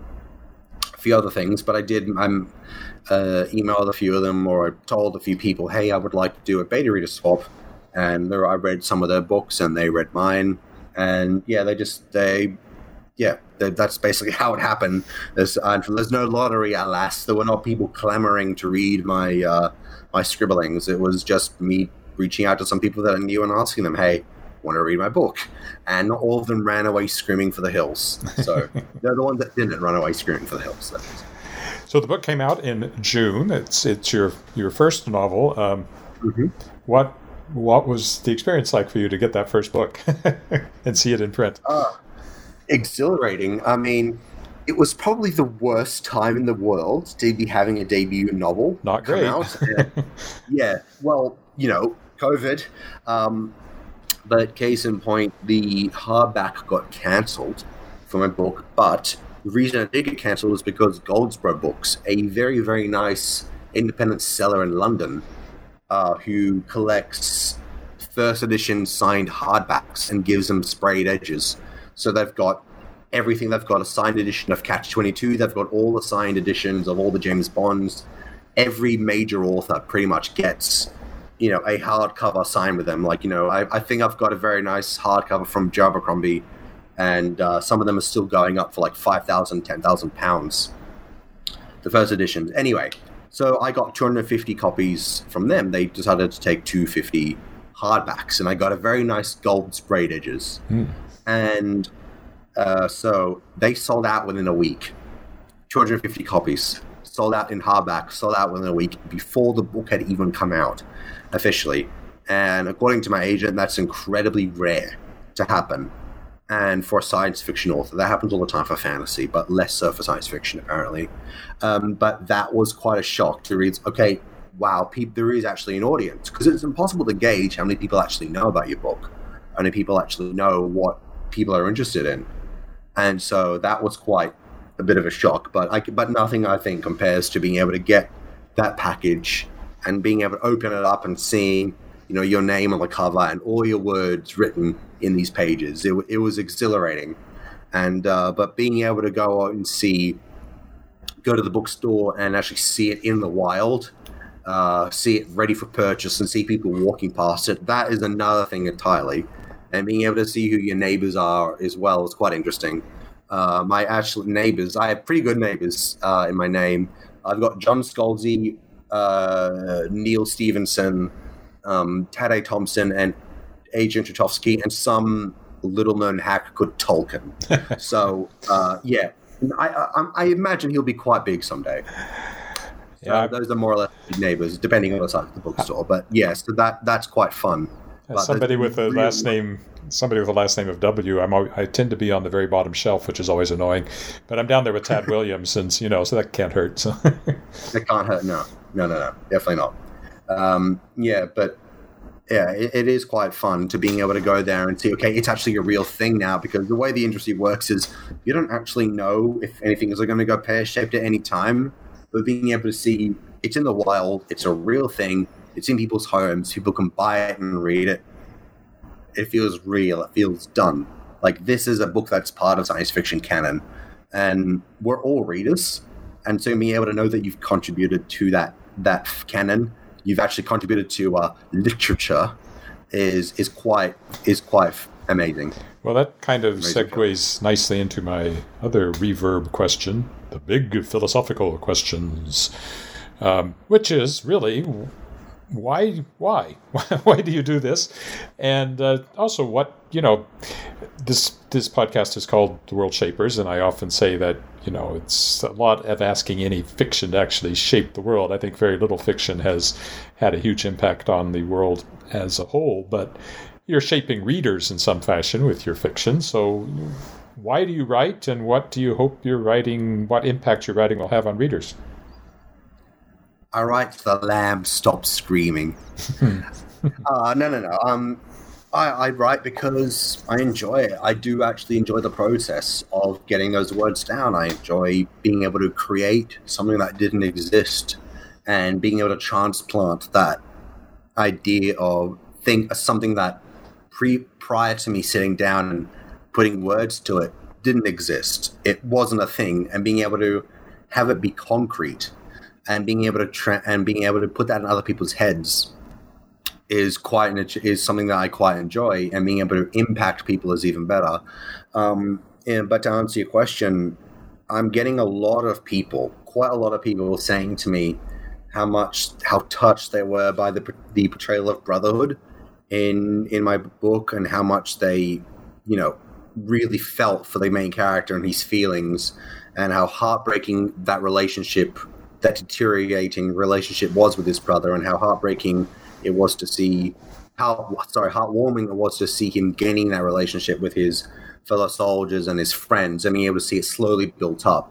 a few other things, but I did I'm uh, emailed a few of them, or I told a few people, hey, I would like to do a beta reader swap, and there, I read some of their books and they read mine, and yeah, they just they. Yeah, that's basically how it happened. There's, uh, there's no lottery, alas. There were not people clamoring to read my uh, my scribblings. It was just me reaching out to some people that I knew and asking them, hey, want to read my book? And not all of them ran away screaming for the hills. So they're the ones that didn't run away screaming for the hills. So, so the book came out in June. It's it's your your first novel. Um, mm-hmm. What what was the experience like for you to get that first book and see it in print? Uh, Exhilarating. I mean, it was probably the worst time in the world to be having a debut novel Not come great. out. And, yeah, well, you know, COVID. Um, but case in point, the hardback got cancelled for my book. But the reason it did get cancelled is because Goldsboro Books, a very, very nice independent seller in London, uh, who collects first edition signed hardbacks and gives them sprayed edges. So they've got everything. They've got a signed edition of Catch twenty-two. They've got all the signed editions of all the James Bonds. Every major author pretty much gets, you know, a hardcover signed with them. Like, you know, I, I think I've got a very nice hardcover from Joe Abercrombie, and uh, some of them are still going up for like five thousand, ten thousand pounds. The first editions. Anyway, so I got two hundred fifty copies from them. They decided to take two hundred fifty hardbacks, and I got a very nice gold sprayed edges. Mm. And uh, so they sold out within a week. two hundred fifty copies. Sold out in hardback, sold out within a week before the book had even come out officially. And according to my agent, that's incredibly rare to happen. And for a science fiction author, that happens all the time for fantasy, but less so for science fiction, apparently. Um, but that was quite a shock to read, okay, wow, pe- there is actually an audience. Because it's impossible to gauge how many people actually know about your book. How many people actually know what people are interested in. And so that was quite a bit of a shock, but I, but nothing I think compares to being able to get that package and being able to open it up and seeing, you know, your name on the cover and all your words written in these pages. It, it was exhilarating. And uh, but being able to go out and see, go to the bookstore and actually see it in the wild, uh, see it ready for purchase and see people walking past it, that is another thing entirely. And being able to see who your neighbors are as well is quite interesting. Uh, my actual neighbors, I have pretty good neighbors uh, in my name. I've got John Scalzi, uh, Neil Stevenson, um, Tade Thompson, and Adrian Trotowski, and some little-known hack called Tolkien. So, uh, yeah, I, I, I imagine he'll be quite big someday. Yeah, uh, those are more or less neighbors, depending on the size of the bookstore. But yeah, so that that's quite fun. As somebody with a last name, somebody with a last name of W, I'm always, I tend to be on the very bottom shelf, which is always annoying. But I'm down there with Tad Williams, and you know, so that can't hurt. So. It can't hurt. No, no, no, no, definitely not. Um, yeah, but yeah, it, it is quite fun to being able to go there and see. Okay, it's actually a real thing now, because the way the industry works is you don't actually know if anything is going to go pear shaped at any time. But being able to see it's in the wild, it's a real thing. It's in people's homes. People can buy it and read it. It feels real. It feels done. Like, this is a book that's part of science fiction canon. And we're all readers. And so being able to know that you've contributed to that that canon, you've actually contributed to uh, literature, is is quite is quite amazing. Well, that kind of amazing segues film. nicely into my other reverb question, the big philosophical questions, um, which is really, why, why, why do you do this? And uh, also, what you know, this this podcast is called The World Shapers, and I often say that you know it's a lot of asking any fiction to actually shape the world. I think very little fiction has had a huge impact on the world as a whole, but you're shaping readers in some fashion with your fiction. So, why do you write, and what do you hope your writing, what impact your writing will have on readers? I write so the lamb stops screaming. uh, no, no, no. Um, I, I write because I enjoy it. I do actually enjoy the process of getting those words down. I enjoy being able to create something that didn't exist and being able to transplant that idea of think something that pre prior to me sitting down and putting words to it didn't exist. It wasn't a thing, and being able to have it be concrete. And being able to tra- and being able to put that in other people's heads is quite an, is something that I quite enjoy, and being able to impact people is even better. Um, and, but to answer your question, I'm getting a lot of people, quite a lot of people, saying to me how much how touched they were by the the portrayal of brotherhood in in my book, and how much they, you know, really felt for the main character and his feelings, and how heartbreaking that relationship. That deteriorating relationship was with his brother, and how heartbreaking it was to see how sorry heartwarming it was to see him gaining that relationship with his fellow soldiers and his friends, and being able to see it slowly built up.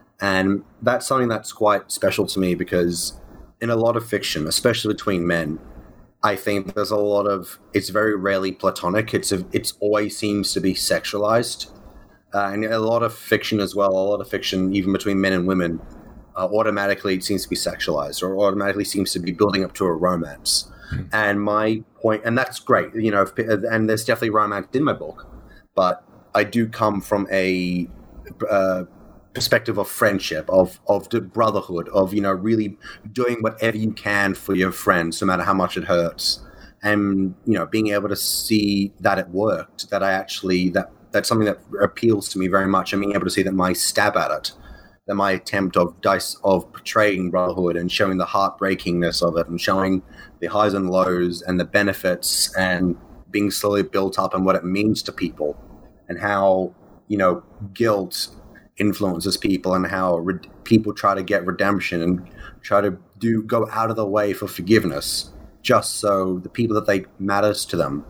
And that's something that's quite special to me, because in a lot of fiction, especially between men, I think there's a lot of it's very rarely platonic. It's a, it's always seems to be sexualized, uh, and a lot of fiction as well. A lot of fiction, even between men and women. Uh, automatically it seems to be sexualized, or automatically seems to be building up to a romance. Mm. And my point, and that's great, you know, if, and there's definitely romance in my book, but I do come from a uh, perspective of friendship, of of the brotherhood, of, you know, really doing whatever you can for your friends, no matter how much it hurts. And, you know, being able to see that it worked, that I actually, that that's something that appeals to me very much, and being able to see that my stab at it, that my attempt of dice of portraying brotherhood and showing the heartbreakingness of it, and showing the highs and lows and the benefits, and being slowly built up and what it means to people, and how, you know, guilt influences people, and how re- people try to get redemption and try to do go out of the way for forgiveness, just so the people that they matters to them,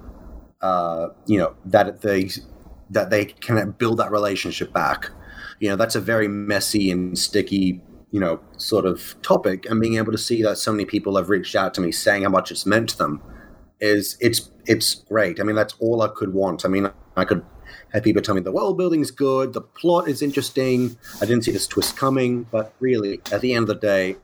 uh, you know, that they that they can build that relationship back. You know, that's a very messy and sticky, you know, sort of topic. And being able to see that so many people have reached out to me saying how much it's meant to them is it's it's great. I mean, that's all I could want. I mean, I could have people tell me the world building is good, the plot is interesting, I didn't see this twist coming. But really, at the end of the day,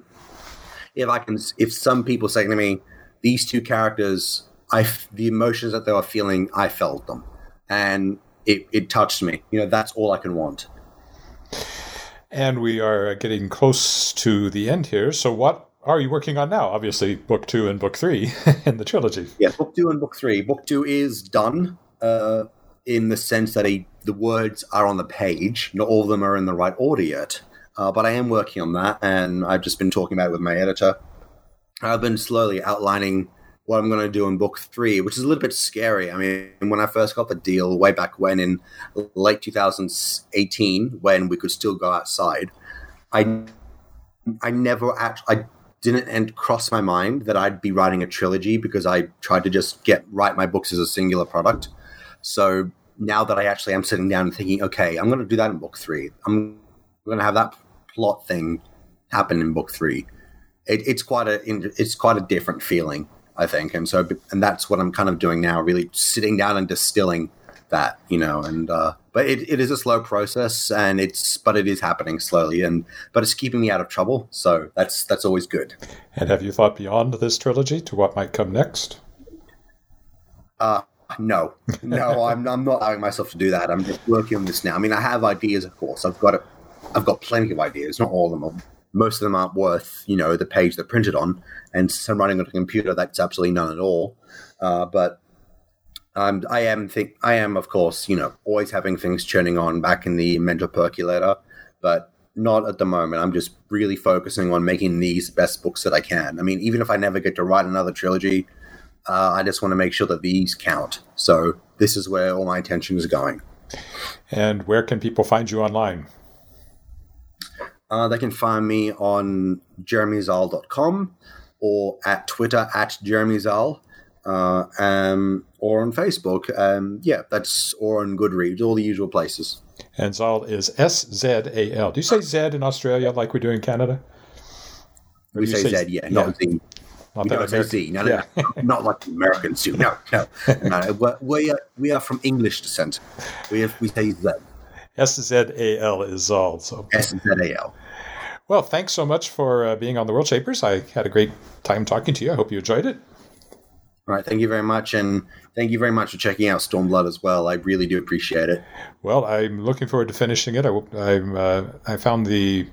if I can, if some people say to me, these two characters, I the emotions that they were feeling, I felt them, and it, it touched me. You know, that's all I can want. And we are getting close to the end here. So what are you working on now? Obviously, book two and book three in the trilogy. Yeah, book two and book three. Book two is done uh, in the sense that a, the words are on the page. Not all of them are in the right order yet. Uh, but I am working on that, and I've just been talking about it with my editor. I've been slowly outlining what I'm going to do in book three, which is a little bit scary. I mean, when I first got the deal way back when in late two thousand eighteen, when we could still go outside, I I never actually, I didn't and cross my mind that I'd be writing a trilogy, because I tried to just get write my books as a singular product. So now that I actually am sitting down and thinking, okay, I'm going to do that in book three. I'm going to have that plot thing happen in book three. It, it's quite a it's quite a different feeling, I think. And so, and that's what I'm kind of doing now, really sitting down and distilling that, you know, and, uh, but it, it is a slow process, and it's, but it is happening slowly, and, but it's keeping me out of trouble. So that's, that's always good. And have you thought beyond this trilogy to what might come next? Uh, no, no, I'm, I'm not allowing myself to do that. I'm just working on this now. I mean, I have ideas, of course. I've got it. I've got plenty of ideas. Not all of them are. Most of them aren't worth, you know, the page they're printed on, and some running on a computer, that's absolutely none at all. Uh, but um, I am, think I am, of course, you know, always having things churning on back in the mental percolator. But not at the moment. I'm just really focusing on making these best books that I can. I mean, even if I never get to write another trilogy, uh, I just want to make sure that these count. So this is where all my attention is going. And where can people find you online? Uh, they can find me on jeremy zal dot com or at Twitter at jeremy zal, uh, um, or on Facebook. Um, yeah, that's or on Goodreads, all the usual places. And Zal is S Z A L. Do you say Z in Australia like we do in Canada? Or We do you say, say Z, yeah, not yeah. Z. Not We that don't say American- Z. No, yeah. no, no, not like Americans do. No, no, no. We're, we are we are from English descent. We have, we say Z. S Z A L is Zal. So. S Z A L. Well, thanks so much for uh, being on the World Shapers. I had a great time talking to you. I hope you enjoyed it. All right, thank you very much, and thank you very much for checking out Stormblood as well. I really do appreciate it. Well, I'm looking forward to finishing it. I, I'm, uh, I found the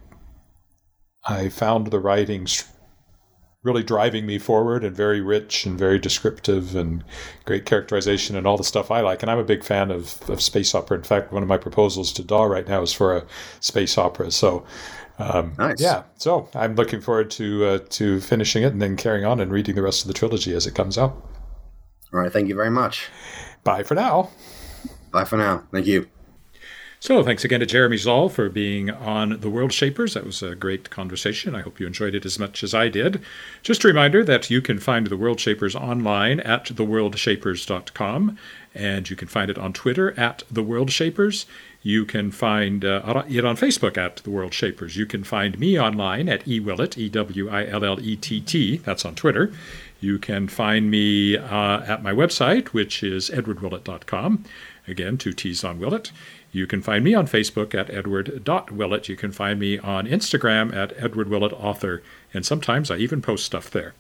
I found the writings really driving me forward and very rich and very descriptive and great characterization and all the stuff I like. And I'm a big fan of, of space opera. In fact, one of my proposals to D A W right now is for a space opera. So, um, nice. Yeah. So I'm looking forward to uh, to finishing it and then carrying on and reading the rest of the trilogy as it comes out. All right, thank you very much. Bye for now. Bye for now. Thank you. So thanks again to Jeremy Zal for being on The World Shapers. That was a great conversation. I hope you enjoyed it as much as I did. Just a reminder that you can find The World Shapers online at the world shapers dot com, and you can find it on Twitter at The World Shapers. You can find uh, it on Facebook at The World Shapers. You can find me online at eWillett, E W I L L E T T. That's on Twitter. You can find me uh, at my website, which is edward willett dot com. Again, two T's on Willett. You can find me on Facebook at edward dot willett. You can find me on Instagram at Edward Willett Author, and sometimes I even post stuff there.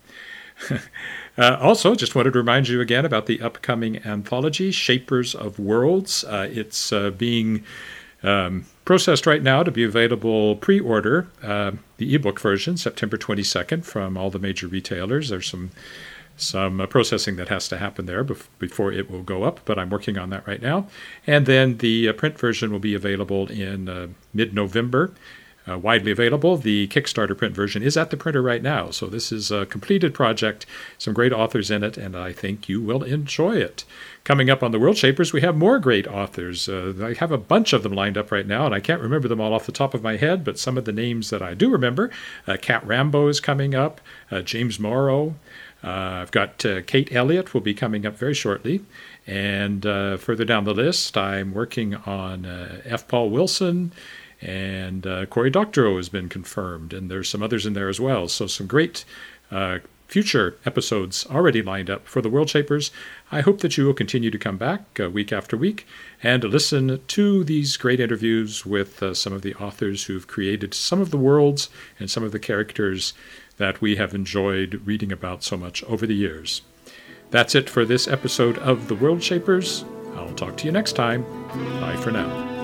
uh, also, just wanted to remind you again about the upcoming anthology, Shapers of Worlds. Uh, it's uh, being um, processed right now to be available pre-order, uh, the ebook version, September twenty-second, from all the major retailers. There's some some uh, processing that has to happen there bef- before it will go up, but I'm working on that right now. And then the uh, print version will be available in uh, mid-November, uh, widely available. The Kickstarter print version is at the printer right now, so this is a completed project, some great authors in it, and I think you will enjoy it. Coming up on The World Shapers, we have more great authors. Uh, I have a bunch of them lined up right now, and I can't remember them all off the top of my head, but some of the names that I do remember, uh, Cat Rambo is coming up, uh, James Morrow, Uh, I've got uh, Kate Elliott will be coming up very shortly. And uh, further down the list, I'm working on uh, F. Paul Wilson, and uh, Cory Doctorow has been confirmed. And there's some others in there as well. So some great uh, future episodes already lined up for the World Shapers. I hope that you will continue to come back uh, week after week and listen to these great interviews with uh, some of the authors who've created some of the worlds and some of the characters that we have enjoyed reading about so much over the years. That's it for this episode of The World Shapers. I'll talk to you next time. Bye for now.